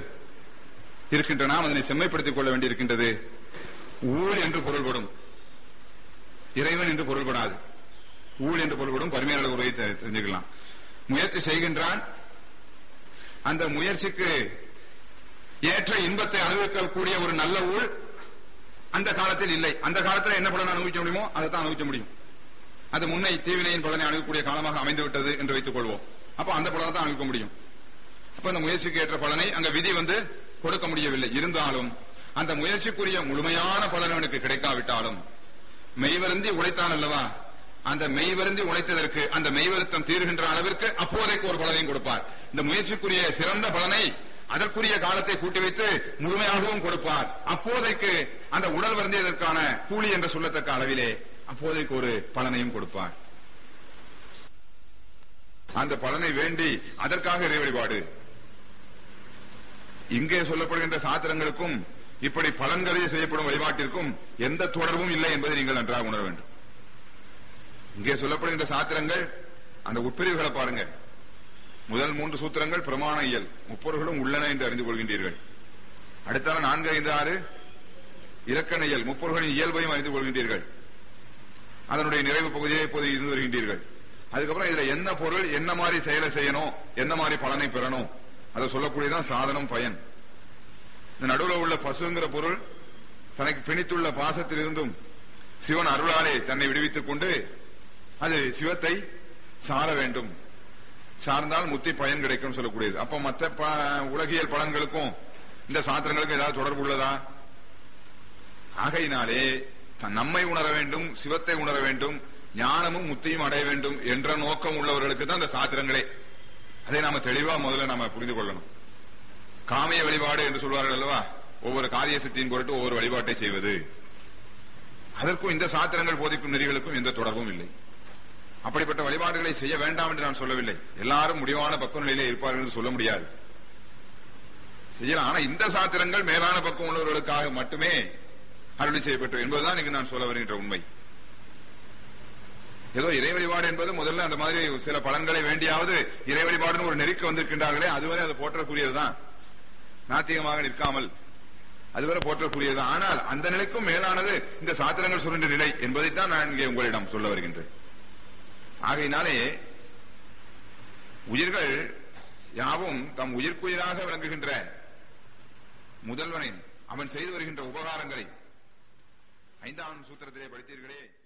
இருக்கின்ற நாம் அதனை செம்மைப்படுத்திக் கொள்ள வேண்டியிருக்கின்றது. ஊழ் என்று பொருள்படும் இறைவன் என்று பொருள்படாது, ஊழ் என்று பொருள்படும். பரிமையாளர் உரையை தெரிஞ்சுக்கலாம். முயற்சி செய்கின்றான், அந்த முயற்சிக்கு ஏற்ற இன்பத்தை அனுபவிக்கக்கூடிய ஒரு நல்ல ஊழ் அந்த காலத்தில் இல்லை. அந்த காலத்தில் என்ன பலனை அனுபவிக்க முடியுமோ அதை தான் அனுபவிக்க முடியும். அது முன்னை தீவினையின் பலனை அனுபவிக்கக்கூடிய காலமாக அமைந்து விட்டது என்று வைத்துக் கொள்வோம். அப்ப அந்த பலனை தான் அனுபவிக்க முடியும். அப்ப அந்த முயற்சிக்கு ஏற்ற பலனை அங்க விதி கொடுக்க முடியவில்லை. இருந்தாலும் அந்த முயற்சிக்குரிய முழுமையான பலன் அவனுக்கு கிடைக்காவிட்டாலும் மெய்வருந்தி உழைத்தான் அல்லவா, அந்த மெய்வருந்தி உழைத்ததற்கு அந்த மெய்வருத்தம் தீர்கின்ற அளவிற்கு அப்போதைக்கு ஒரு பலனையும் கொடுப்பார். இந்த முயற்சிக்குரிய சிறந்த பலனை அதற்குரிய காலத்தை கூட்டி வைத்து முழுமையாகவும் கொடுப்பார். அப்போதைக்கு அந்த உடல் வருந்தியதற்கான கூலி என்று சொல்லத்தக்க அளவிலே அப்போதைக்கு ஒரு பலனையும் கொடுப்பார். அந்த பலனை வேண்டி அதற்காக இறை வழிபாடு. இங்கே சொல்லப்படுகின்ற சாத்திரங்களுக்கும் இப்படி பலன்களை செய்யப்படும் வழிபாட்டிற்கும் எந்த தொடர்பும் இல்லை என்பதை நீங்கள் நன்றாக உணர வேண்டும். இங்கே சொல்லப்படுகின்ற சாத்திரங்கள் அந்த உட்பிரிவுகளை பாருங்க. முதல் 3 சூத்திரங்கள் பிரமாண இயல், முப்பொருள்களும் உள்ளன என்று அறிந்து கொள்கின்றீர்கள். அடுத்த 4, 5, 6 இலக்கண இயல், முப்பொருள்களின் இயல்பையும் அறிந்து கொள்கின்றீர்கள். அதனுடைய நிறைவு பகுதியை இப்போது இருந்து வருகின்றீர்கள். அதுக்கப்புறம் இதுல என்ன பொருள், என்ன மாதிரி செயலை செய்யணும், என்ன மாதிரி பலனை பெறணும், அதை சொல்லக்கூடியதான் சாதனம் பயன். இந்த நடுவில் உள்ள பசுங்கிற பொருள் தனக்கு பிணித்துள்ள பாசத்திலிருந்தும் சிவன் அருளாலே தன்னை விடுவித்துக் கொண்டு அது சிவத்தை சார வேண்டும், சார்ந்தால் முத்தி பயன் கிடைக்கும் சொல்லக்கூடியது. அப்ப மற்ற உலகியல் பலன்களுக்கும் இந்த சாத்திரங்களுக்கும் ஏதாவது தொடர்பு உள்ளதா? ஆகையினாலே நம்மை உணர வேண்டும், சிவத்தை உணர வேண்டும், ஞானமும் முத்தியும் அடைய வேண்டும் என்ற நோக்கம் உள்ளவர்களுக்கு தான் இந்த சாத்திரங்களே. அதை நாம தெளிவா முதல்ல நாம புரிந்து கொள்ளணும். காமிய வழிபாடு என்று சொல்வார்கள் அல்லவா, ஒவ்வொரு காரிய சித்தியின் பொருட்டு ஒவ்வொரு வழிபாட்டை செய்வது, அதற்கும் இந்த சாத்திரங்கள் போதிக்கும் நெறிகளுக்கும் எந்த தொடர்பும் இல்லை. அப்படிப்பட்ட வழிபாடுகளை செய்ய வேண்டாம் என்று நான் சொல்லவில்லை. எல்லாரும் முடிவான பக்குவ நிலையிலே இருப்பார்கள் என்று சொல்ல முடியாது, செய்யலாம். ஆனா இந்த சாத்திரங்கள் மேலான பக்குவம் உள்ளவர்களுக்காக மட்டுமே அருளி செய்யப்பட்டது என்பதுதான் இங்கு நான் சொல்ல வருகின்ற உண்மை. ஏதோ இறை வழிபாடு என்பது முதல்ல அந்த மாதிரி சில பலன்களை வேண்டியாவது இறை வழிபாடுன்னு ஒரு நெறிக்கு வந்திருக்கின்றார்களே, அதுவரை அது போற்றக்கூடியதுதான், நாத்திகமாக நிற்காமல் அதுவரை போற்றக்கூடியதுதான். ஆனால் அந்த நிலைக்கும் மேலானது இந்த சாத்திரங்கள் சொல்கின்ற நிலை என்பதைத்தான் நான் இங்கே உங்களிடம் சொல்ல வருகின்றேன். ஆகையினாலே உயிர்கள் யாவும் தம் உயிர்க்குயிராக விளங்குகின்ற முதல்வனை அவன் செய்து வருகின்ற உபகாரங்களை 5ஆம் சூத்திரத்திலே படித்தீர்களே.